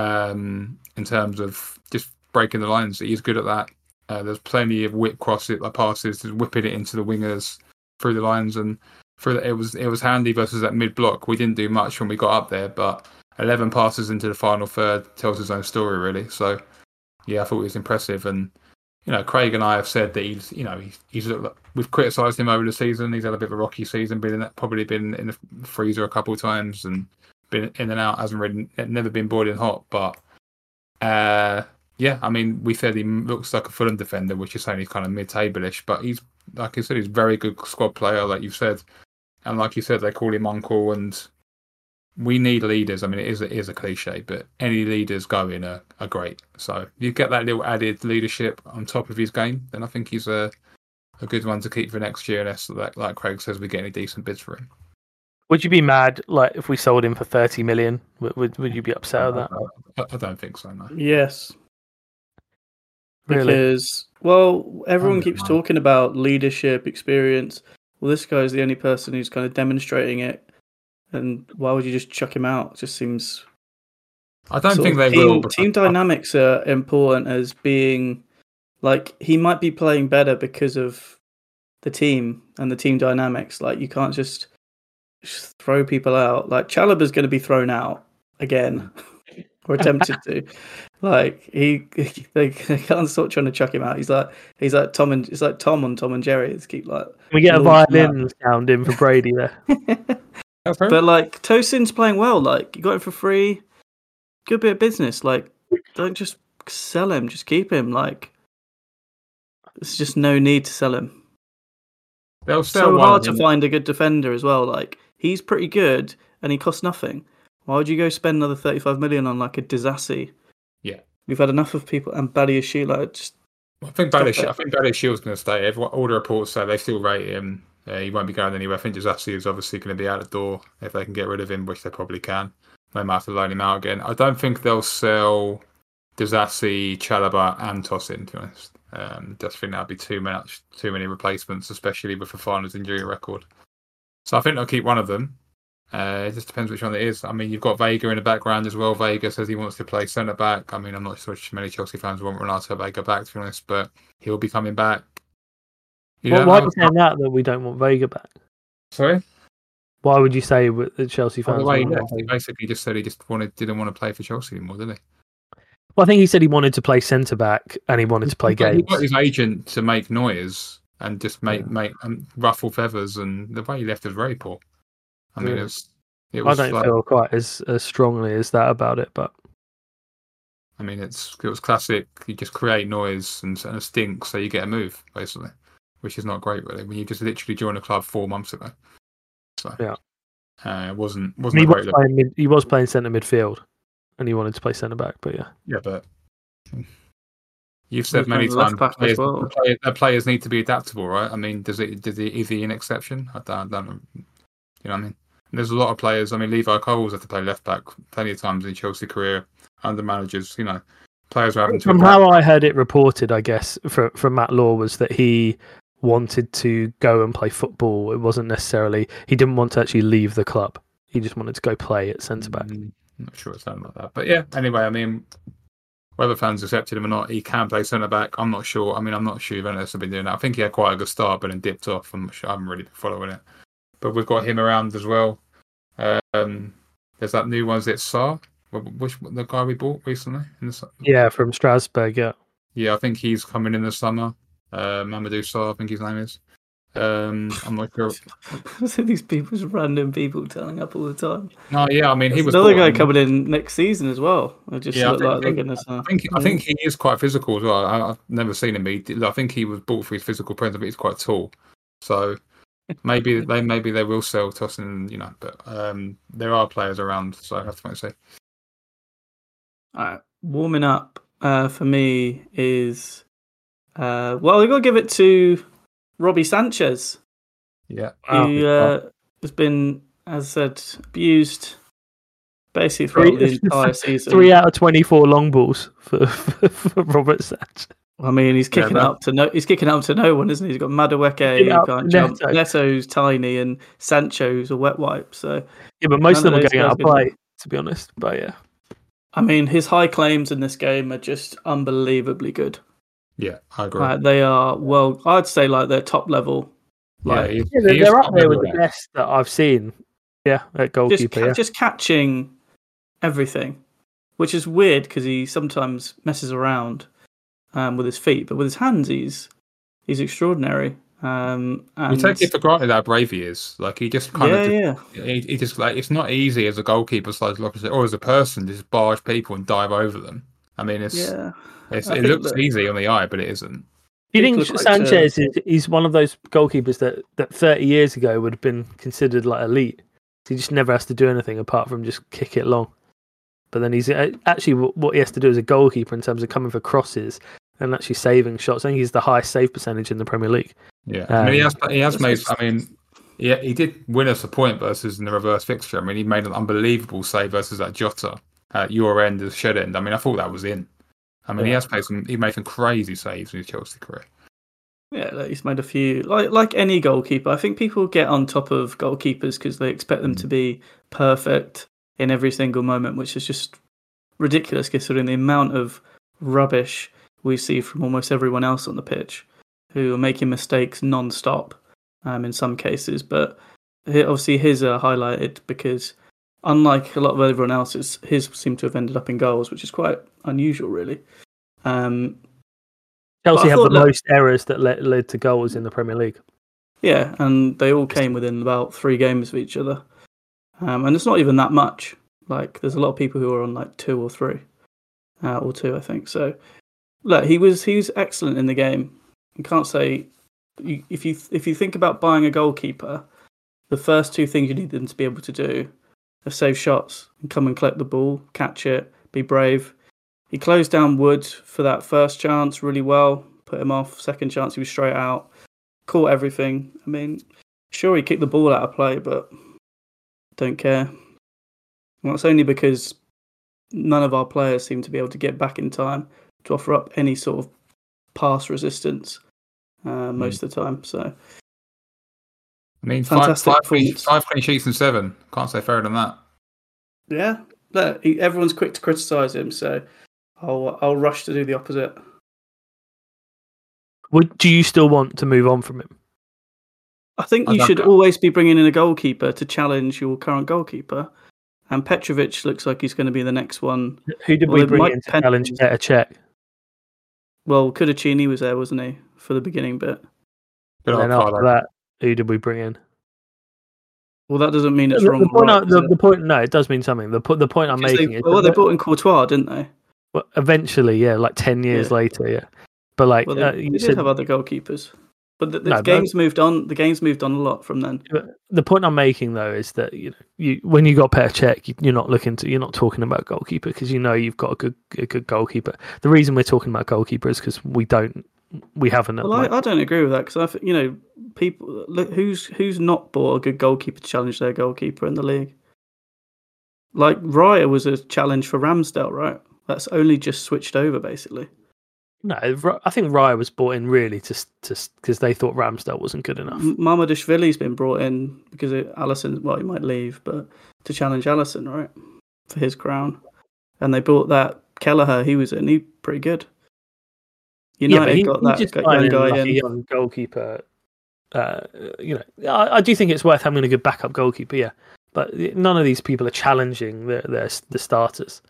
um, in terms of just breaking the lines. He's good at that. Uh, there's plenty of whip crosses, like passes, just whipping it into the wingers through the lines, and through the, it was it was handy versus that mid block. We didn't do much when we got up there, but eleven passes into the final third tells his own story, really. So yeah, I thought it was impressive. And you know, Craig and I have said that he's, you know, he's, he's we've criticised him over the season. He's had a bit of a rocky season, been in, probably been in the freezer a couple of times and been in and out. Hasn't really, never been boiling hot. But uh, yeah, I mean, we said he looks like a Fulham defender, which is saying he's kind of mid-table-ish. But he's, like I said, he's a very good squad player, like you've said. And like you said, they call him Uncle, and we need leaders. I mean, it is it is a cliche, but any leaders going are, are great. So if you get that little added leadership on top of his game, then I think he's a a good one to keep for next year. Unless, like, like Craig says, we get any decent bids for him. Would you be mad, like, if we sold him for thirty million? Would would, would you be upset with that? I, I don't think so. No. Yes. Really? Because, well, everyone Oh, keeps man. talking about leadership, experience. Well, this guy's the only person who's kind of demonstrating it. And why would you just chuck him out? It just seems. I don't sort think of they team, will. because- Team dynamics are important as being. Like, he might be playing better because of the team and the team dynamics. Like, you can't just, just throw people out. Like, Chalobah's going to be thrown out again. Or attempted to. Like, he, they, they can't stop trying to chuck him out. He's like, he's like Tom and it's like Tom on Tom and Jerry. It's keep like. Can we get a launching violin sound in for Brady there? That's fair. But like, Tosin's playing well. Like, you got him for free. Good bit of business. Like, don't just sell him. Just keep him. Like, there's just no need to sell him. They'll It's sell so one hard of to them. find a good defender as well. Like, he's pretty good and he costs nothing. Why would you go spend another thirty-five million on like a Disassi? Yeah. We've had enough of people and Badiashile. Like, just I think Stop Badish, it. I think Badishil's going to stay. Everyone, all the reports say they still rate him. Uh, he won't be going anywhere. I think Disassi is obviously going to be out the door if they can get rid of him, which they probably can. They might have to loan him out again. I don't think they'll sell Disassi, Chalobah, and Tosin, to be honest. Um, just think that'd be too much, too many replacements, especially with the finals injury record. So I think they'll keep one of them. Uh, it just depends which one it is. I mean, you've got Vega in the background as well. Vega says he wants to play centre back. I mean, I'm not sure many Chelsea fans want Renato Vega back, to be honest, but he'll be coming back. You Well, don't why are know- you saying that, that we don't want Vega back? Sorry? Why would you say with the Chelsea By fans? the way, he want left, he Vega? basically just said he just wanted, didn't want to play for Chelsea anymore, did he? Well, I think he said he wanted to play centre back and he wanted to play He got- He games. got his agent to make noise and just make Yeah. make um, ruffle feathers, and the way he left was very poor. I mean, Yeah. it's it I was don't like, feel quite as, as strongly as that about it, but I mean, it's it was classic. You just create noise and, and a stink, so you get a move, basically, which is not great, really. When you just literally joined a club four months ago, so Yeah. uh, it wasn't I wasn't mean, a he great was look. playing mid, he was playing centre midfield, and he wanted to play centre back. But yeah, Yeah, but you've said was many playing left times back as players, well. players, uh, players need to be adaptable, right? I mean, does it does it is he an exception? I don't, I don't you know what I mean? And there's a lot of players. I mean, Levi Coles had to play left back plenty of times in Chelsea career under managers. You know, players are having to. from adapt. how I heard it reported, I guess from from Matt Law was that he wanted to go and play football. It wasn't necessarily he didn't want to actually leave the club. He just wanted to go play at centre back. Mm, I'm not sure it's something like that, but yeah. Anyway, I mean, whether fans accepted him or not, he can play centre back. I'm not sure. I mean, I'm not sure Juventus have been doing that. I think he had quite a good start, but then dipped off. I'm not sure. I haven't really been following it. But we've got him around as well. Um, there's that new one, is it Sarr? Which the guy we bought recently? In the, su- Yeah, from Strasbourg. Yeah, yeah, I think he's coming in the summer. Uh, Mamadou Sarr, I think his name is. Um, I'm not sure. So these people's random people turning up all the time. No, yeah, I mean he There's was another bought guy in- coming in next season as well. They just Yeah, I look think- like they're I think- going to. I think I think he is quite physical as well. I, I've never seen him. He, I think he was bought for his physical presence, but he's quite tall. So maybe they maybe they will sell Tosin, you know. But um, there are players around, so I have to wait and see. All right, warming up uh, for me is uh, well, we've got to give it to Robbie Sanchez, Yeah, who uh, has been, as I said, abused basically throughout Three- the entire season. three out of twenty-four long balls for for, for Robert Sanchez. I mean, he's kicking that- up to no. He's kicking up to no one, isn't he? He's got Madueke Kicking who up can't to jump, Neto. Neto's tiny, and Sancho who's a wet wipe. So, Yeah, but most None of them of are those going out of guys can- play, to be honest. But yeah, I mean, his high claims in this game are just unbelievably good. yeah, I agree. Like, they are well, I'd say like they're top level. yeah, Like he- yeah they're, he is they're up top there with level the there. best that I've seen. Yeah, at just goalkeeper. ca- yeah. just catching everything, which is weird because he sometimes messes around um, with his feet, but with his hands, he's he's extraordinary. Um, We and take it for granted how brave he is. Like he just kind yeah, of just, yeah. he, he just like it's not easy as a goalkeeper, slash opposite, or as a person, to just barge people and dive over them. I mean, it's, Yeah, it's I it think looks that- easy on the eye, but it isn't. Do you think people are quite, uh, Sanchez is he's one of those goalkeepers that, that thirty years ago would have been considered like elite? He just never has to do anything apart from just kick it long. But then he's actually what he has to do as a goalkeeper in terms of coming for crosses and actually saving shots. I think he's the highest save percentage in the Premier League. Yeah, um, I mean he has he has made. I mean, yeah, he did win us a point versus in the reverse fixture. I mean, he made an unbelievable save versus that Jota at your end, the shed end. I mean, I thought that was in. I mean, yeah. he has made some. He made some crazy saves in his Chelsea career. Yeah, like he's made a few. Like like any goalkeeper, I think people get on top of goalkeepers because they expect them to be perfect in every single moment, which is just ridiculous considering the amount of rubbish we see from almost everyone else on the pitch, who are making mistakes non-stop um, in some cases. But obviously his are highlighted because, unlike a lot of everyone else's, his seem to have ended up in goals, which is quite unusual, really. Um, Chelsea have the that, most errors that led, led to goals in the Premier League. Yeah, and they all came within about three games of each other. Um, and it's not even that much. Like, there's a lot of people who are on like two or three, uh, or two, I think. So, look, he was he was excellent in the game. You can't say you, if you if you think about buying a goalkeeper, the first two things you need them to be able to do are save shots and come and collect the ball, catch it, be brave. He closed down Wood for that first chance really well, put him off. Second chance, he was straight out, caught everything. I mean, sure, he kicked the ball out of play, but don't care. Well, it's only because none of our players seem to be able to get back in time to offer up any sort of pass resistance uh, most mm. of the time. So, I mean, five, five, clean, five clean sheets and seven. Can't say fairer than that. Yeah, look, he, everyone's quick to criticise him, so I'll I'll rush to do the opposite. Would do you still want to move on from him? I think you I should always be bringing in a goalkeeper to challenge your current goalkeeper. And Petrovic looks like he's going to be the next one. Who did well, we bring Mike in to Pen- challenge Petr Cech? Well, Kudachini was there, wasn't he, for the beginning bit? And then after that, who did we bring in? Well, that doesn't mean it's the, wrong. The point, right, I, the, the point, no, it does mean something. The, the point I'm making they, is... Well, they brought in Courtois, didn't they? Well, eventually, yeah, like ten years yeah. later, yeah. But like... Well, they, uh, they you did said, have other goalkeepers. But the, the no, game's but, moved on. The game's moved on a lot from then. The point I'm making though is that you know, you when you got Petr Cech, you're not looking to, you're not talking about goalkeeper because you know you've got a good a good goalkeeper. The reason we're talking about goalkeeper is because we don't, we haven't. Well, I, I don't agree with that because I, think, you know, people look, who's who's not bought a good goalkeeper to challenge their goalkeeper in the league. Like Raya was a challenge for Ramsdale, right? That's only just switched over basically. No, I think Raya was brought in really to to because they thought Ramsdale wasn't good enough. Mamadashvili's been brought in because Alisson, well, he might leave, but to challenge Alisson, right, for his crown. And they brought that Kelleher. He was in. He pretty good. United yeah, he, got that got young guy like in. A young goalkeeper. Uh, you know, I, I do think it's worth having a good backup goalkeeper. Yeah, but none of these people are challenging the the, the starters.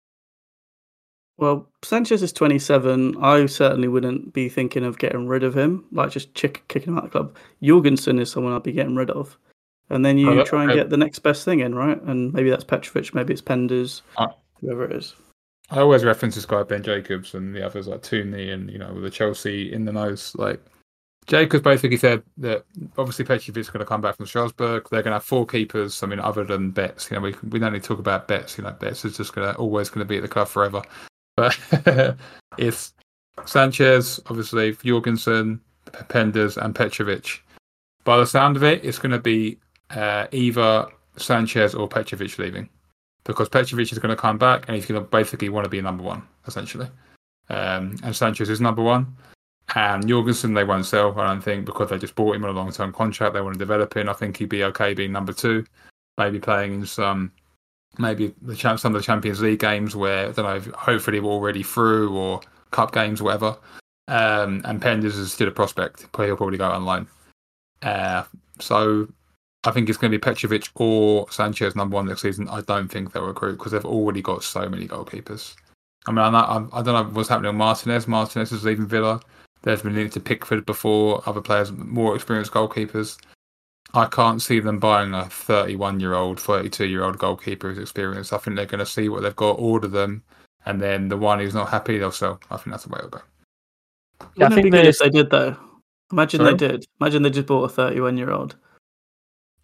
Well, Sanchez is twenty-seven. I certainly wouldn't be thinking of getting rid of him, like just chick- kicking him out of the club. Jorgensen is someone I'd be getting rid of. And then you oh, try and get the next best thing in, right? And maybe that's Petrovic, maybe it's Penders, uh, whoever it is. I always reference this guy, Ben Jacobs, and the others like Tooney and, you know, with the Chelsea in the nose. Like, Jacobs basically said that obviously Petrovic's going to come back from Strasbourg. They're going to have four keepers, I mean, other than Betts. You know, we we don't need to talk about Betts. You know, Betts is just going to always going to be at the club forever. But it's Sanchez, obviously, Jorgensen, Penders, and Petrovic. By the sound of it, it's going to be uh, either Sanchez or Petrovic leaving. Because Petrovic is going to come back and he's going to basically want to be number one, essentially. Um, and Sanchez is number one. And Jorgensen, they won't sell, I don't think, because they just bought him on a long-term contract. They want to develop him. I think he'd be okay being number two, maybe playing in some... Maybe the champ, some of the Champions League games where, I don't know, hopefully we're already through or cup games or whatever. Um, and Penders is still a prospect. He'll probably go online. Uh, so I think it's going to be Petrovic or Sanchez number one next season. I don't think they'll recruit because they've already got so many goalkeepers. I mean, I, I don't know what's happening with Martinez. Martinez is leaving Villa. There's been linked to Pickford before, other players, more experienced goalkeepers. I can't see them buying a thirty-one-year-old, thirty-two-year-old goalkeeper who's experienced. I think they're going to see what they've got, order them, and then the one who's not happy, they'll sell. I think that's the way it'll go. Yeah, I think they, if they did, though. Imagine Sorry? they did. Imagine they just bought a thirty-one-year-old.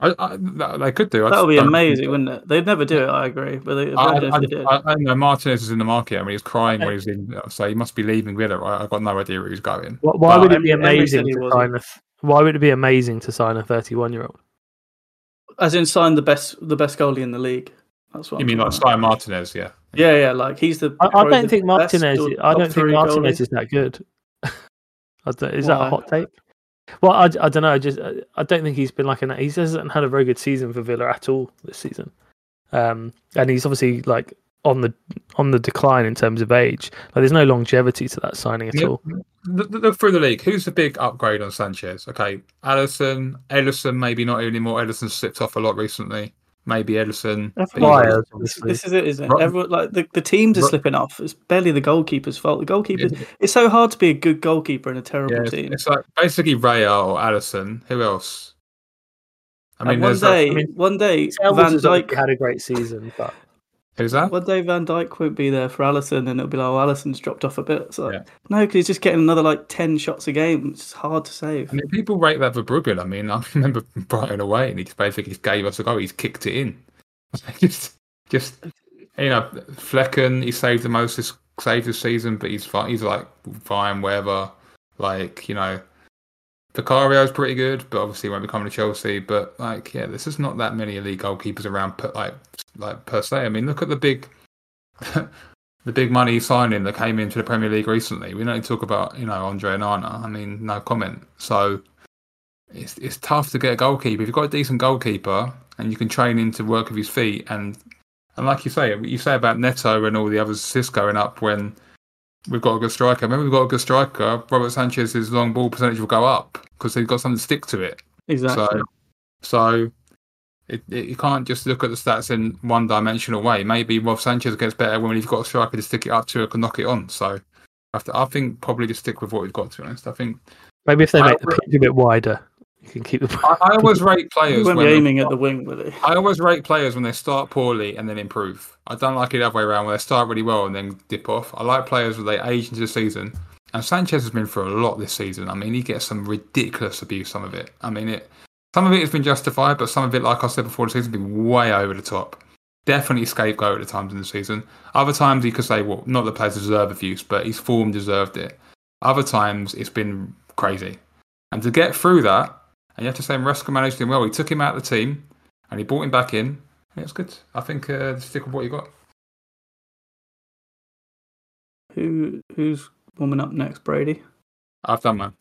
I, I, that- they could do. I That just would be don't- amazing, wouldn't it? They'd never do it, I agree. But they, I, imagine I, if they did. I, I know Martinez is in the market. I mean, he's crying when he's in. So he must be leaving Villa, right? I've got no idea where he's going. Why, why But- would it be Emery- Emery amazing said he to wasn't. sign a? th- Why would it be amazing to sign a thirty-one-year-old? As in, sign the best, the best goalie in the league. That's what You I'm mean like talking about. Stein Martinez? Yeah. Yeah, yeah. Like he's the. I, I probably don't the think best Martinez. or I top don't think three Martinez goalie. is that good. I don't- is that Why? a hot take? Well, I, I don't know. I just I don't think he's been like an. He hasn't had a very good season for Villa at all this season, um, and he's obviously like on the on the decline in terms of age. Like, there's no longevity to that signing at Yeah. all. Look, look through the league. Who's the big upgrade on Sanchez? Okay, Alisson, Ederson, maybe not anymore. Ederson's slipped off a lot recently. Maybe Ederson. That's but why. he's- Myers, This, obviously. this is it, isn't it? Ro- Everyone, like the, the teams are Ro- slipping off. It's barely the goalkeeper's fault. The goalkeeper. Yeah. It's so hard to be a good goalkeeper in a terrible Yeah, it's, team. it's like basically Raya or Alisson. Who else? I mean, And one there's like- day, I mean, one day, Sells Van has obviously Dijk. had a great season, but who's that? One day, Van Dijk won't be there for Alisson, and it'll be like, "Oh, Alisson's dropped off a bit." It's like, Yeah. no, because he's just getting another like ten shots a game. It's hard to save. I mean, people rate that for Bruggen. I mean, I remember Brighton away, and he just basically gave us a goal. He's kicked it in. just, just you know, Flecken. He saved the most. This saved this season, but he's fine. He's like fine, wherever. Like you know, Vicario's pretty good, but obviously he won't be coming to Chelsea. But like, yeah, there's just not that many elite goalkeepers around. Per, like, like per se. I mean, look at the big. The big money signing that came into the Premier League recently. We don't talk about, you know, Andre Onana. I mean, no comment. So it's it's tough to get a goalkeeper. If you've got a decent goalkeeper and you can train him to work with his feet, and and like you say, you say about Neto and all the others, assists going up when we've got a good striker. Maybe we've got a good striker. Robert Sanchez's long ball percentage will go up because he's got something to stick to it. Exactly. So, so it, it, you can't just look at the stats in one dimensional way. Maybe Rob Sanchez gets better when you've got a striker to stick it up to who can knock it on. So I, have to, I think probably just stick with what we've got, to be honest. I think maybe if they I- make the pitch a bit wider, you can keep the. I, I always rate he players won't when be they- aiming at the wing, will he? I always rate players when they start poorly and then improve. I don't like it the other way around, where they start really well and then dip off. I like players when they age into the season. And Sanchez has been through a lot this season. I mean, he gets some ridiculous abuse, some of it. I mean, it. Some of it has been justified, but some of it, like I said before the season, has been way over the top. Definitely scapegoat at the times in the season. Other times you could say, well, not the players deserve abuse, but his form deserved it. Other times it's been crazy. And to get through that, and you have to say Maresca managed him well. He took him out of the team, and he brought him back in. Yeah, it's good. I think uh, stick with what you got. Who who's warming up next, Brady? I've done mine.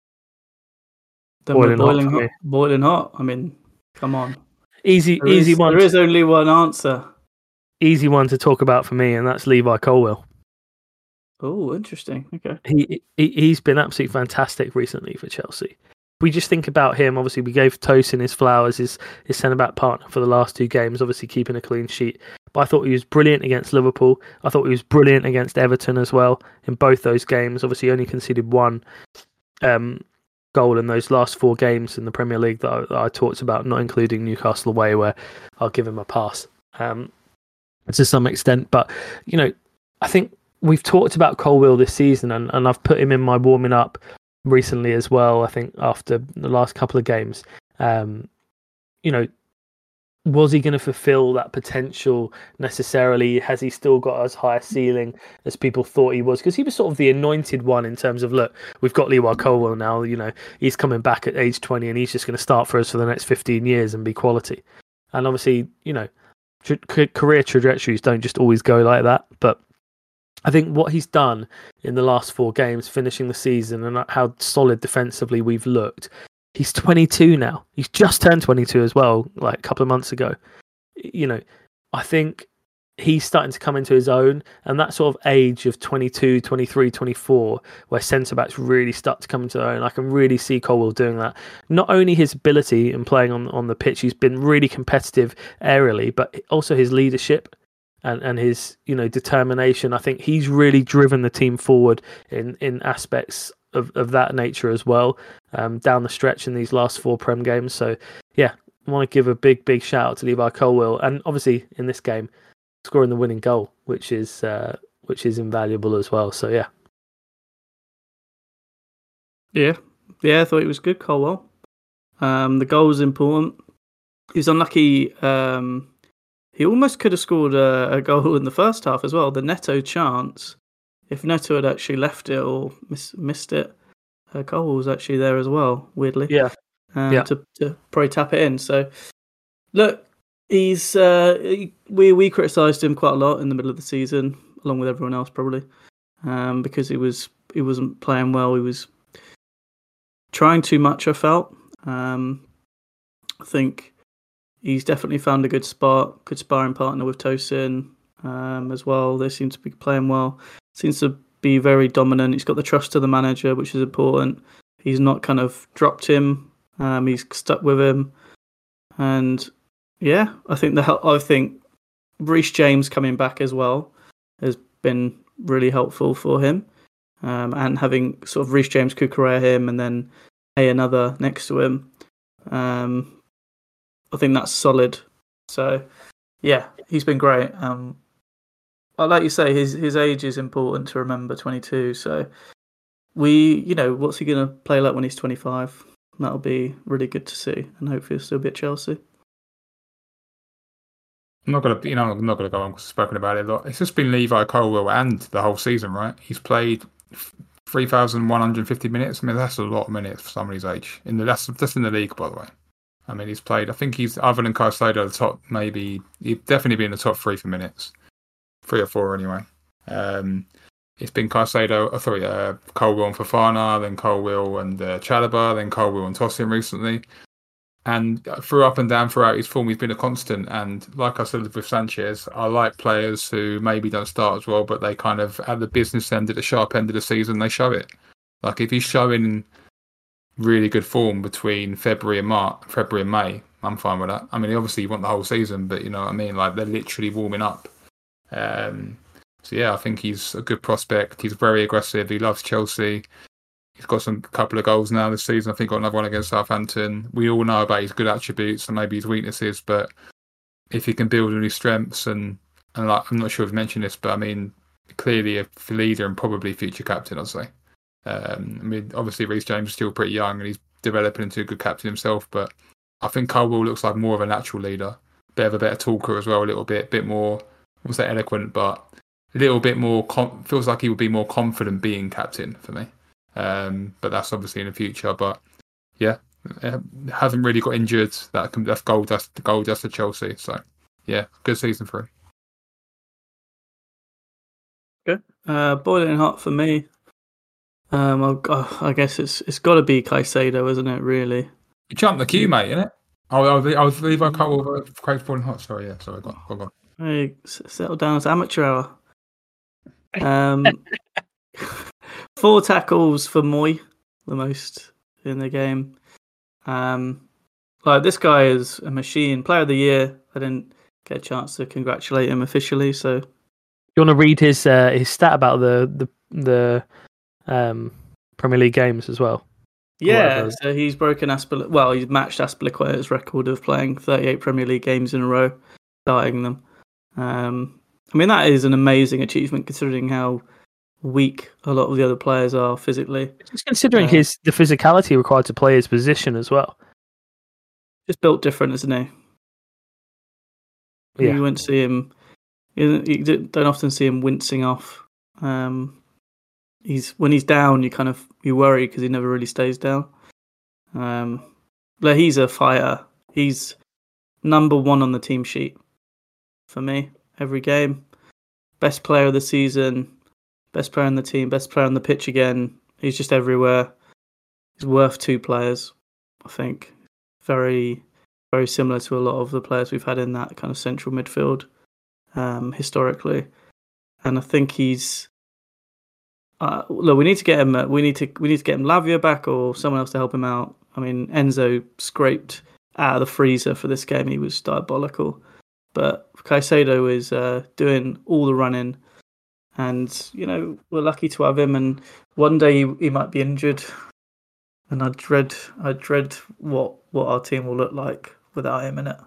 Then we're Boiling hot boiling for hot. me. Boiling hot. I mean, come on. Easy, There easy is- one. There is only one answer. Easy one to talk about for me, and that's Levi Colwill. Oh, interesting. Okay. He, he he's been absolutely fantastic recently for Chelsea. We just think about him. Obviously, we gave Tosin his flowers, his his centre back partner for the last two games. Obviously, keeping a clean sheet. But I thought he was brilliant against Liverpool. I thought he was brilliant against Everton as well in both those games. Obviously, he only conceded one um, goal in those last four games in the Premier League that I, that I talked about, not including Newcastle away, where I'll give him a pass um, to some extent. But you know, I think we've talked about Colwill this season, and, and I've put him in my warming up recently as well. I think after the last couple of games, um, you know, was he going to fulfill that potential necessarily? Has he still got as high a ceiling as people thought he was? Because he was sort of the anointed one in terms of, look, we've got Levi Colwill now. You know, he's coming back at age twenty, and he's just going to start for us for the next fifteen years and be quality. And obviously, you know, tra- career trajectories don't just always go like that, but I think what he's done in the last four games, finishing the season, and how solid defensively we've looked. He's twenty-two now. He's just turned twenty-two as well, like a couple of months ago. You know, I think he's starting to come into his own, and that sort of age of twenty-two, twenty-three, twenty-four, where centre-backs really start to come into their own. I can really see Colwill doing that. Not only his ability in playing on, on the pitch, he's been really competitive aerially, but also his leadership. And, and his, you know, determination. I think he's really driven the team forward in, in aspects of, of that nature as well, um, down the stretch in these last four Prem games. So, yeah, I want to give a big, big shout out to Levi Colwill, and obviously in this game, scoring the winning goal, which is uh, which is invaluable as well. So, yeah. Yeah. Yeah, I thought it was good, Colwell. Um, the goal was important. he was unlucky. Um, he almost could have scored a, a goal in the first half as well. The Neto chance, if Neto had actually left it or miss, missed it, a goal was actually there as well, weirdly. Yeah. Um, yeah. To, to probably tap it in. So, look, he's uh, he, we we criticised him quite a lot in the middle of the season, along with everyone else probably, um, because he was he wasn't playing well. He was trying too much, I felt. Um, I think he's definitely found a good spot, good sparring partner with Tosin um, as well. They seem to be playing well. Seems to be very dominant. He's got the trust of the manager, which is important. He's not kind of dropped him. Um, he's stuck with him, and yeah, I think the I think Reece James coming back as well has been really helpful for him, um, and having sort of Reece James, Cucurella him, and then a another next to him. Um, I think that's solid. So yeah, he's been great. Um, like you say, his his age is important to remember. twenty-two. So we, you know, what's he going to play like when he's twenty-five? That'll be really good to see, and hopefully he'll still be at Chelsea. I'm not gonna, you know, I'm not gonna go on because I've spoken about it a lot. It's just been Levi Colwill and the whole season, right? He's played three thousand one hundred fifty minutes. I mean, that's a lot of minutes for somebody's age. In the that's just in the league, by the way. I mean, he's played. I think he's other than Caicedo, the top maybe. He'd definitely be in the top three for minutes, three or four anyway. Um, it's been Caicedo, oh, sorry, uh, Colwill and Fofana, then Colwill and uh, Chalobah, then Colwill and Tosin recently. And through up and down throughout his form, he's been a constant. And like I said with Sanchez, I like players who maybe don't start as well, but they kind of, at the business end, at the sharp end of the season, they show it. Like if he's showing really good form between February and March, February and May, I'm fine with that. I mean, obviously you want the whole season, but you know what I mean? Like they're literally warming up. Um, so yeah, I think he's a good prospect. He's very aggressive. He loves Chelsea. He's got some couple of goals now this season. I think got another one against Southampton. We all know about his good attributes and maybe his weaknesses, but if he can build on his strengths and and like, I'm not sure if I've mentioned this, but I mean clearly a leader and probably future captain, I'd say. Um, I mean, obviously Reece James is still pretty young and he's developing into a good captain himself, but I think Colwill looks like more of a natural leader, bit of a better talker as well, a little bit, bit more, I won't say eloquent, but a little bit more, com- feels like he would be more confident being captain for me. Um, but that's obviously in the future. But yeah, hasn't really got injured. That can, that's gold dust, gold dust to Chelsea. So yeah, good season for him. Good. Uh, boiling hot for me. Um, I, I guess it's it's got to be Caicedo, isn't it? Really. You jumped the queue, mate, isn't it? Oh, I was, I was Levi Colwill, Craig's boiling hot. Sorry, yeah, sorry, go on, go on. Hey, settle down. It's amateur hour. Um. Four tackles for Moy, the most in the game. Um, like this guy is a machine. Player of the year. I didn't get a chance to congratulate him officially. So, you want to read his uh, his stat about the the the um, Premier League games as well? Yeah, so he's broken Aspil. Well, he's matched Aspilicueta's record of playing thirty-eight Premier League games in a row, starting them. Um, I mean, that is an amazing achievement considering how weak a lot of the other players are physically. Just considering uh, his the physicality required to play his position as well. Just built different, isn't he? Yeah. You won't see him. You don't often see him wincing off. Um, he's when he's down, you kind of you worry because he never really stays down. Um, but he's a fighter. He's number one on the team sheet for me every game. Best player of the season. Best player on the team, best player on the pitch again. He's just everywhere. He's worth two players, I think. Very, very similar to a lot of the players we've had in that kind of central midfield um, historically. And I think he's. Uh, look, we need to get him. Uh, we need to. We need to get him Lavia back or someone else to help him out. I mean, Enzo scraped out of the freezer for this game. He was diabolical, but Caicedo is uh, doing all the running. And, you know, we're lucky to have him. And one day he, he might be injured. And I dread I dread what, what our team will look like without him in it.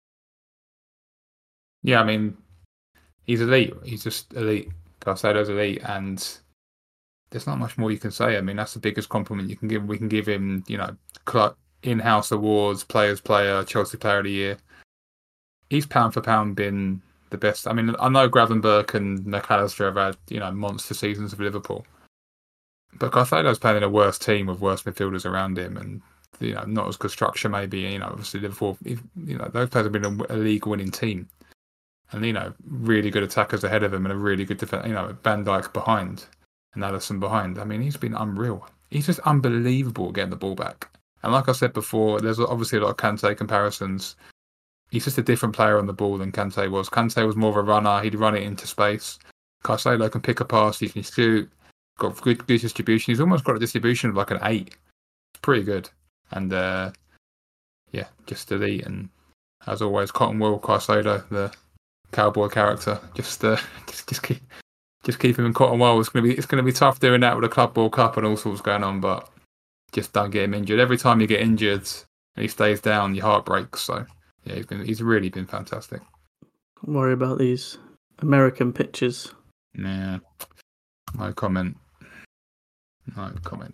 Yeah, I mean, he's elite. He's just elite. Caicedo's elite. And there's not much more you can say. I mean, that's the biggest compliment you can give. We can give him, you know, in-house awards, Players Player, Chelsea Player of the Year. He's pound for pound been the best. I mean, I know Gravenberch and McAllister have had, you know, monster seasons of Liverpool. But Caicedo's playing in a worse team with worse midfielders around him and, you know, not as good structure maybe. You know, obviously Liverpool, you know, those players have been a, a league-winning team. And, you know, really good attackers ahead of him and a really good defense, you know, Van Dijk behind and Alisson behind. I mean, he's been unreal. He's just unbelievable getting the ball back. And like I said before, there's obviously a lot of Kante comparisons. He's just a different player on the ball than Kante was. Kante was more of a runner. He'd run it into space. Caicedo can pick a pass. He can shoot. Got good, good distribution. He's almost got a distribution of like an eight. It's pretty good. And uh, yeah, just elite. And as always, Cotton Will, Caicedo, the cowboy character. Just, uh, just, just keep, just keep him in Cotton Will. It's gonna be, it's gonna be tough doing that with a Club World Cup and all sorts going on. But just don't get him injured. Every time you get injured and he stays down, your heart breaks. So. Yeah, he's been, he's really been fantastic. Don't worry about these American pitches. Yeah, no comment. No comment.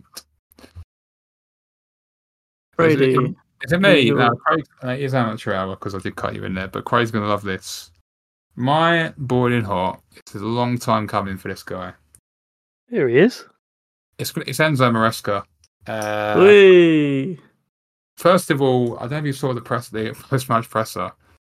Brady. Is it, is it me? No, Craig, uh, it is amateur hour because I did cut you in there, but Craig's going to love this. My boiling hot. It's a long time coming for this guy. Here he is. It's, it's Enzo Maresca. Uh, Whee! First of all, I don't know if you saw the press, the post-match presser.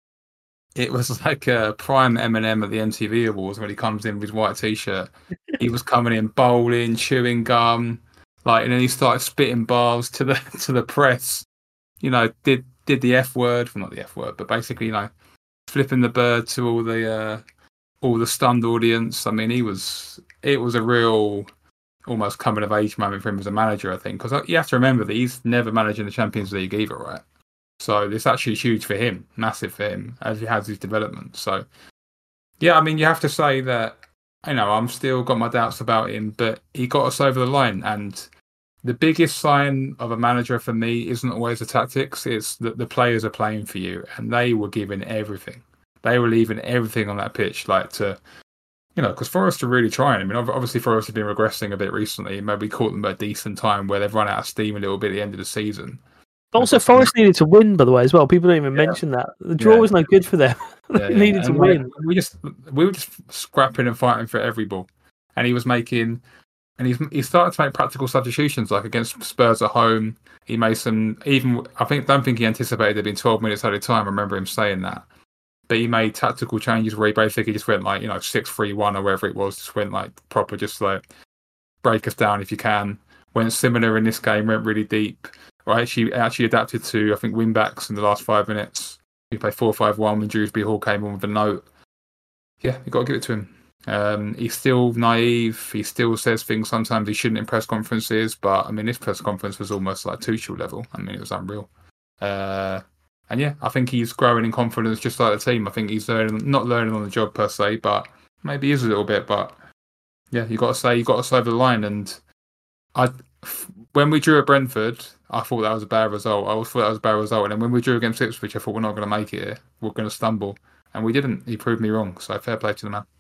It was like a prime Eminem at the M T V Awards when he comes in with his white t-shirt. He was coming in bowling, chewing gum, like, and then he started spitting bars to the to the press. You know, did did the F word, well, not the F word, but basically, you know, flipping the bird to all the uh, all the stunned audience. I mean, he was it was a real. Almost coming of age moment for him as a manager, I think, because you have to remember that he's never managed in the Champions League either, right? So it's actually huge for him, massive for him, as he has his development. So, yeah, I mean, you have to say that, you know, I'm still got my doubts about him, but he got us over the line. And the biggest sign of a manager for me isn't always the tactics, it's that the players are playing for you, and they were giving everything. They were leaving everything on that pitch, like to... You know, because Forest are really trying. I mean, obviously Forest have been regressing a bit recently. Maybe caught them at a decent time where they've run out of steam a little bit at the end of the season. Also, Forest needed to win, by the way, as well. People don't even yeah. mention that. The draw yeah. was no good for them. they yeah, needed yeah. to and win. We just we were just scrapping and fighting for every ball, and he was making, and he's he started to make practical substitutions, like against Spurs at home. He made some even. I think don't think he anticipated there being twelve minutes at a time. I remember him saying that. But he made tactical changes where he basically just went like, you know, six three one or wherever it was, just went like proper, just like break us down if you can. Went similar in this game, went really deep. Right, she actually adapted to, I think, wing backs in the last five minutes. He played four five one when Dewsbury Hall came on with a note. Yeah, you got to give it to him. Um, he's still naive. He still says things sometimes he shouldn't in press conferences. But, I mean, this press conference was almost like Tuchel level. I mean, it was unreal. Uh... And yeah, I think he's growing in confidence just like the team. I think he's learning, not learning on the job per se, but maybe he is a little bit. But yeah, you got to say, you got to say over the line. And I, when we drew at Brentford, I thought that was a bad result. I always thought that was a bad result. And then when we drew against Ipswich, I thought we're not going to make it here. We're going to stumble. And we didn't. He proved me wrong. So fair play to the man.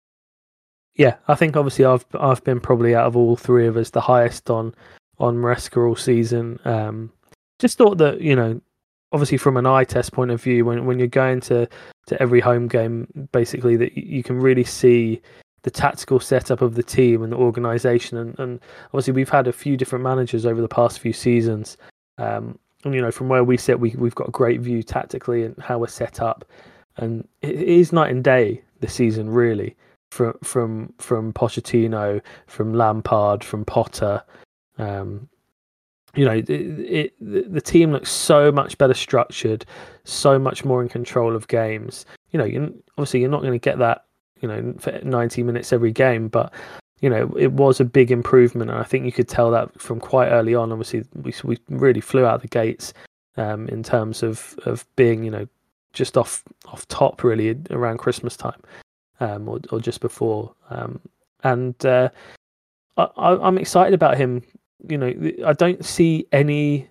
Yeah, I think obviously I've I've been probably out of all three of us the highest on on Maresca all season. Um, just thought that, you know, obviously from an eye test point of view, when, when you're going to, to every home game, basically that you can really see the tactical setup of the team and the organisation. And, and obviously we've had a few different managers over the past few seasons. Um, and, you know, from where we sit, we, we've got a great view tactically and how we're set up. And it is night and day this season, really, from from from Pochettino, from Lampard, from Potter. Um, You know, it, it, the team looks so much better structured, so much more in control of games. You know, you obviously you're not going to get that, you know, for ninety minutes every game, but you know, it was a big improvement, and I think you could tell that from quite early on. Obviously, we we really flew out the gates um, in terms of, of being, you know, just off off top really around Christmas time, um, or or just before, um, and uh, I, I'm excited about him. You know, I don't see any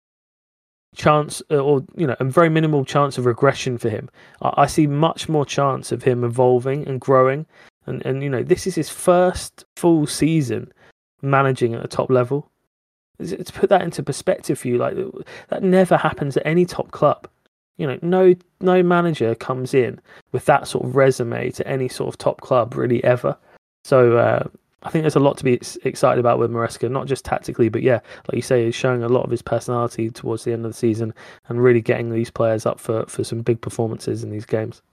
chance, or you know, a very minimal chance of regression for him. I, I see much more chance of him evolving and growing. And and you know, this is his first full season managing at a top level. To put that into perspective for you, like that never happens at any top club. You know, no no manager comes in with that sort of resume to any sort of top club really ever. So uh, I think there's a lot to be excited about with Maresca, not just tactically, but yeah, like you say, he's showing a lot of his personality towards the end of the season and really getting these players up for, for some big performances in these games.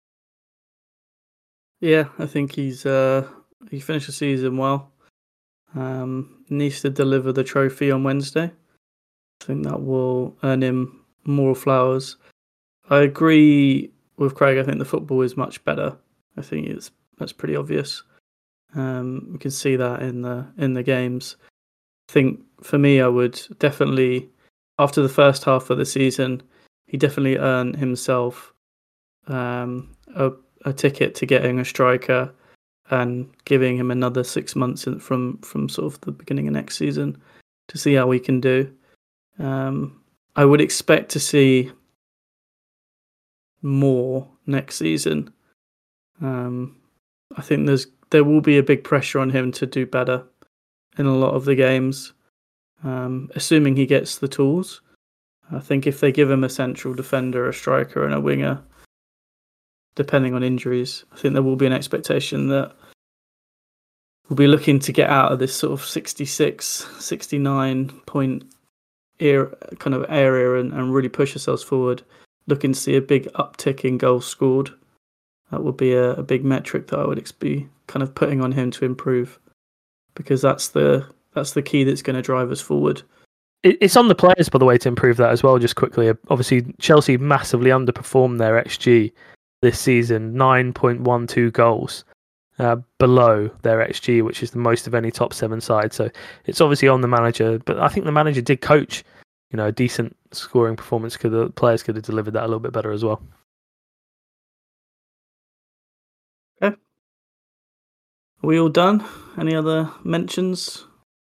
Yeah, I think he's uh, he finished the season well. Um, needs to deliver the trophy on Wednesday. I think that will earn him more flowers. I agree with Craig. I think the football is much better. I think it's that's pretty obvious. Um, we can see that in the in the games. I think for me, I would definitely, after the first half of the season, he definitely earned himself um, a, a ticket to getting a striker and giving him another six months in, from from sort of the beginning of next season to see how we can do. Um, I would expect to see more next season. Um, I think there's there will be a big pressure on him to do better in a lot of the games, um, assuming he gets the tools. I think if they give him a central defender, a striker, and a winger, depending on injuries, I think there will be an expectation that we'll be looking to get out of this sort of sixty-six, sixty-nine point era, kind of area and, and really push ourselves forward, looking to see a big uptick in goals scored. That would be a, a big metric that I would be kind of putting on him to improve, because that's the that's the key that's going to drive us forward. It's on the players, by the way, to improve that as well. Just quickly, obviously Chelsea massively underperformed their X G this season, nine point one two goals uh, below their X G, which is the most of any top seven side. So it's obviously on the manager, but I think the manager did coach, you know, a decent scoring performance. Could the players could have delivered that a little bit better as well. Okay. Are we all done? Any other mentions?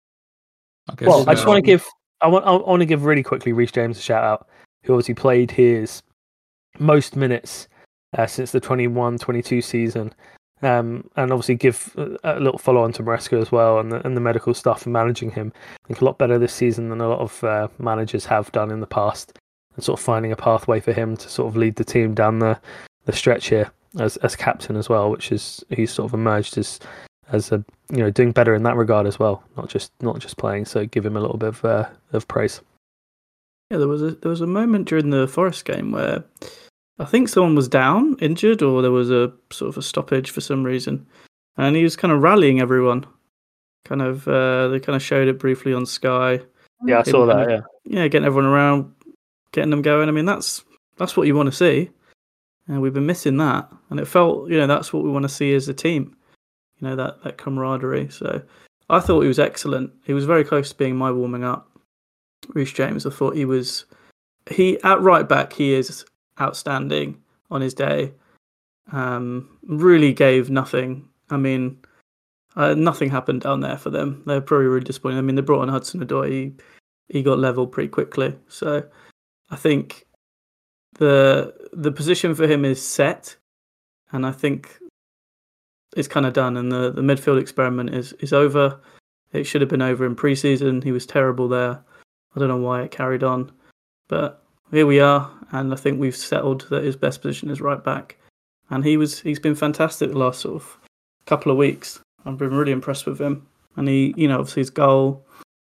I guess, Well, I uh, just want to give I want I want to give really quickly Reece James a shout out, who obviously played his most minutes uh, since the twenty-one twenty-two season, um, and obviously give a little follow on to Maresca as well, and the, and the medical stuff and managing him. I think a lot better this season than a lot of uh, managers have done in the past, and sort of finding a pathway for him to sort of lead the team down the, the stretch here as as captain as well, which is he's sort of emerged as as a you know doing better in that regard as well, not just not just playing. So give him a little bit of uh, of praise. Yeah, there was a there was a moment during the Forest game where I think someone was down, injured, or there was a sort of a stoppage for some reason, and he was kind of rallying everyone. Kind of, uh, they kind of showed it briefly on Sky. Yeah, I saw that. Kind of, yeah, yeah, getting everyone around, getting them going. I mean, that's that's what you want to see, and we've been missing that. And it felt, you know, that's what we want to see as a team. You know, that that camaraderie. So I thought he was excellent. He was very close to being my warming up. Reece James, I thought he was. He at right back, he is outstanding on his day. Um, really gave nothing. I mean, uh, nothing happened down there for them. They were probably really disappointed. I mean, they brought on Hudson-Odoi. He, he got level pretty quickly. So I think the the position for him is set, and I think it's kind of done. And the, the midfield experiment is, is over. It should have been over in pre-season. He was terrible there. I don't know why it carried on, but here we are, and I think we've settled that his best position is right back. And he was he's been fantastic the last sort of couple of weeks. I've been really impressed with him, and he, you know, obviously his goal,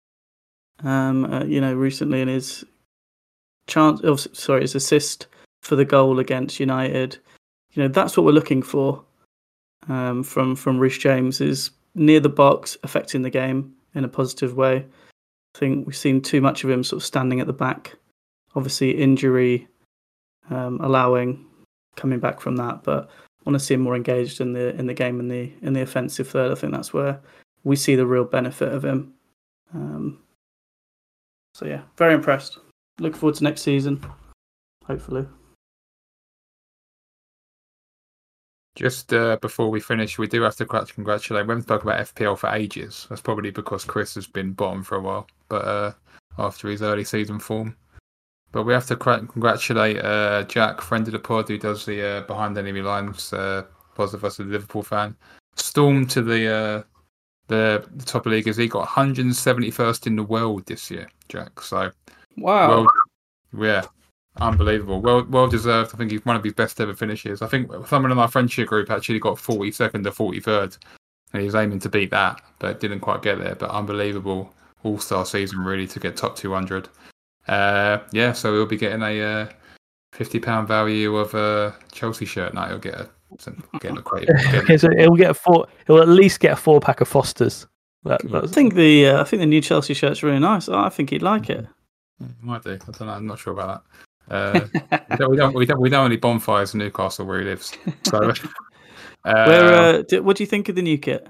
um, uh, you know, recently in his chance, oh, sorry, his assist for the goal against United. You know, that's what we're looking for um, from from Reece James, is near the box, affecting the game in a positive way. I think we've seen too much of him sort of standing at the back. Obviously, injury um, allowing coming back from that, but I want to see him more engaged in the in the game in the in the offensive third. I think that's where we see the real benefit of him. Um, so yeah, very impressed. Look forward to next season, hopefully. Just uh, before we finish, we do have to congratulate. We haven't spoken about F P L for ages. That's probably because Chris has been bottom for a while, but uh, after his early season form. But we have to congratulate uh, Jack, friend of the pod, who does the uh, behind enemy lines. Uh, positive us, a Liverpool fan. Stormed to the uh, the, the top of the league is he got one hundred seventy-first in the world this year, Jack. So, wow, well, yeah, unbelievable. Well, well deserved. I think he's one of his best ever finishes. I think someone in our friendship group actually got forty-second or forty-third, and he was aiming to beat that, but didn't quite get there. But unbelievable all-star season, really, to get top two hundred. Uh, yeah, so we'll be getting a uh, fifty pound value of a Chelsea shirt now. He'll get a Getting a crate. Okay, so he'll get a four. He'll at least get a four pack of Fosters. That, I think the uh, I think the new Chelsea shirt's really nice. I think he'd like it. Yeah, might do. I don't know. I'm not sure about that. Uh, we, don't, we don't. We don't. We don't have any bonfires in Newcastle where he lives. So, uh, where? Uh, do, what do you think of the new kit?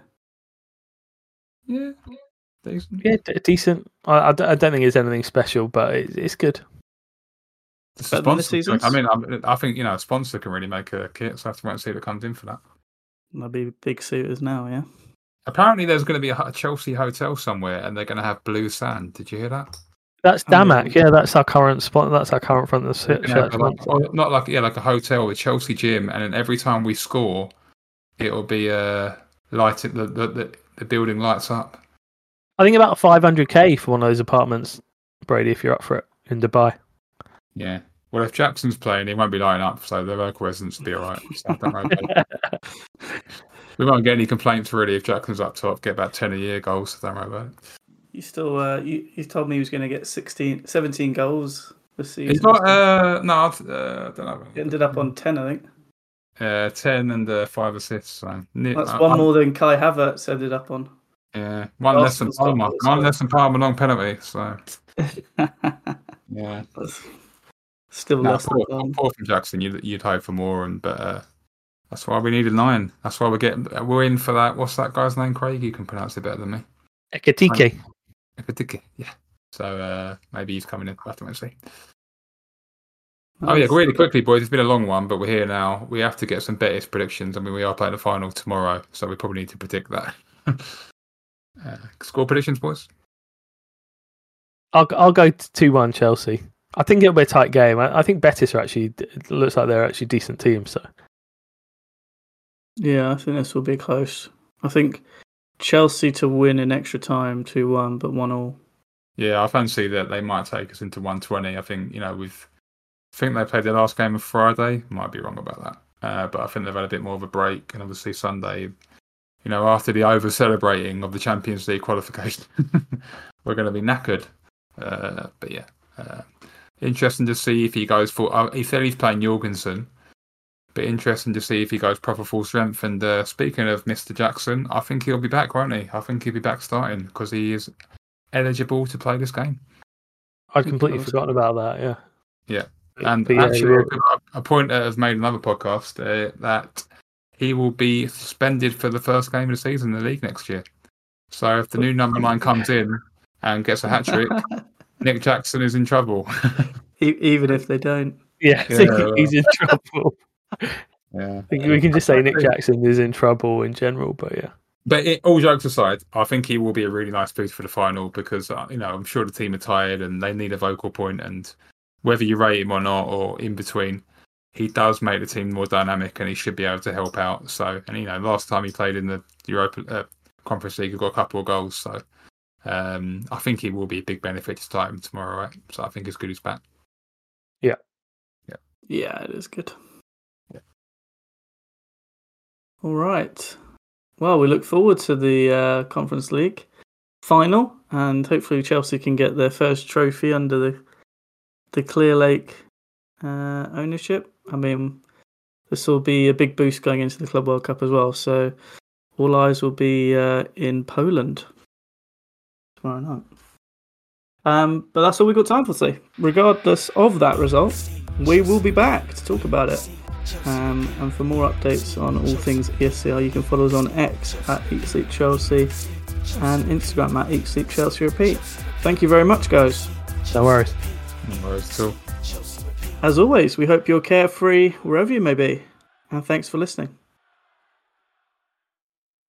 Yeah, decent. Yeah, d- decent. I, I, don't, I don't think it's anything special, but it, it's good. It's a sponsor. I mean, I, I think you know a sponsor can really make a kit, so I have to wait and see what comes in for that. There'll be big suitors now, yeah. Apparently, there's going to be a, a Chelsea hotel somewhere, and they're going to have blue sand. Did you hear that? That's Damac. Yeah, that's our current spot. That's our current front of the shirt. Like, not like yeah, like a hotel with Chelsea gym, and then every time we score, it'll be uh, lighted. The, the the the building lights up. I think about five hundred k for one of those apartments, Brady. If you're up for it in Dubai. Yeah. Well, if Jackson's playing, he won't be lining up, so the local residents will be all right. So don't worry. We won't get any complaints really if Jackson's up top. Get about ten a year goals. So don't worry about it. You still, uh, you, you told me he was going to get sixteen, seventeen goals this season. He's got, uh, no, uh, I don't know. He ended up on ten, I think. Uh, ten and uh, five assists. So. That's uh, one I'm, more than Kai Havertz ended up on. Yeah, one less than Palmer. One less than Palmer long penalty. So yeah, that's still no, less poor, than poor from Jackson. You'd you'd hope for more, and but uh, that's why we needed nine. That's why we're getting. We're in for that. What's that guy's name? Craig, you can pronounce it better than me. Ekitike. Ekitike. Yeah. So uh, maybe he's coming in. We'll have to wait and see. Oh yeah, really quickly, boys. It's been a long one, but we're here now. We have to get some Betis predictions. I mean, we are playing the final tomorrow, so we probably need to predict that. uh, score predictions, boys. I'll I'll go two one Chelsea. I think it'll be a tight game. I, I think Betis are actually it looks like they're actually a decent team. So yeah, I think this will be close. I think Chelsea to win in extra time two one, but one all. Yeah, I fancy that they might take us into one twenty. I think you know we've. I think they played their last game on Friday. Might be wrong about that, uh, but I think they've had a bit more of a break. And obviously Sunday, you know, after the over celebrating of the Champions League qualification, we're going to be knackered. Uh, but yeah, uh, interesting to see if he goes for. Uh, he said he's playing Jorgensen, but interesting to see if he goes proper full strength. And uh, speaking of Mister Jackson, I think he'll be back, won't he? I think he'll be back starting because he is eligible to play this game. I'd completely forgotten about that. Yeah. Yeah. And yeah, actually, a point that has made another podcast uh, that he will be suspended for the first game of the season in the league next year. So if the new number nine comes in and gets a hat trick, Nick Jackson is in trouble. Even if they don't. Yeah, I think yeah. he's in trouble. Yeah, I think we can just say Nick Jackson is in trouble in general, but yeah. But it, all jokes aside, I think he will be a really nice boost for the final because uh, you know I'm sure the team are tired and they need a vocal point and. Whether you rate him or not, or in between, he does make the team more dynamic, and he should be able to help out. So, and you know, last time he played in the Europa uh, Conference League, he got a couple of goals. So, um, I think he will be a big benefit to start him tomorrow. Right? So, I think it's good he's back. Yeah, yeah, yeah, it is good. Yeah. All right. Well, we look forward to the uh, Conference League final, and hopefully Chelsea can get their first trophy under the. The Clear Lake uh, ownership. I mean, this will be a big boost going into the Club World Cup as well. So all eyes will be uh, in Poland tomorrow night. Um, but that's all we've got time for today. Regardless of that result, we will be back to talk about it. Um, and for more updates on all things E S C R, you can follow us on X at Eat Sleep Chelsea and Instagram at Eat Sleep Chelsea Repeat. Thank you very much, guys. No worries. No worries at all. As always, we hope you're carefree wherever you may be, and thanks for listening.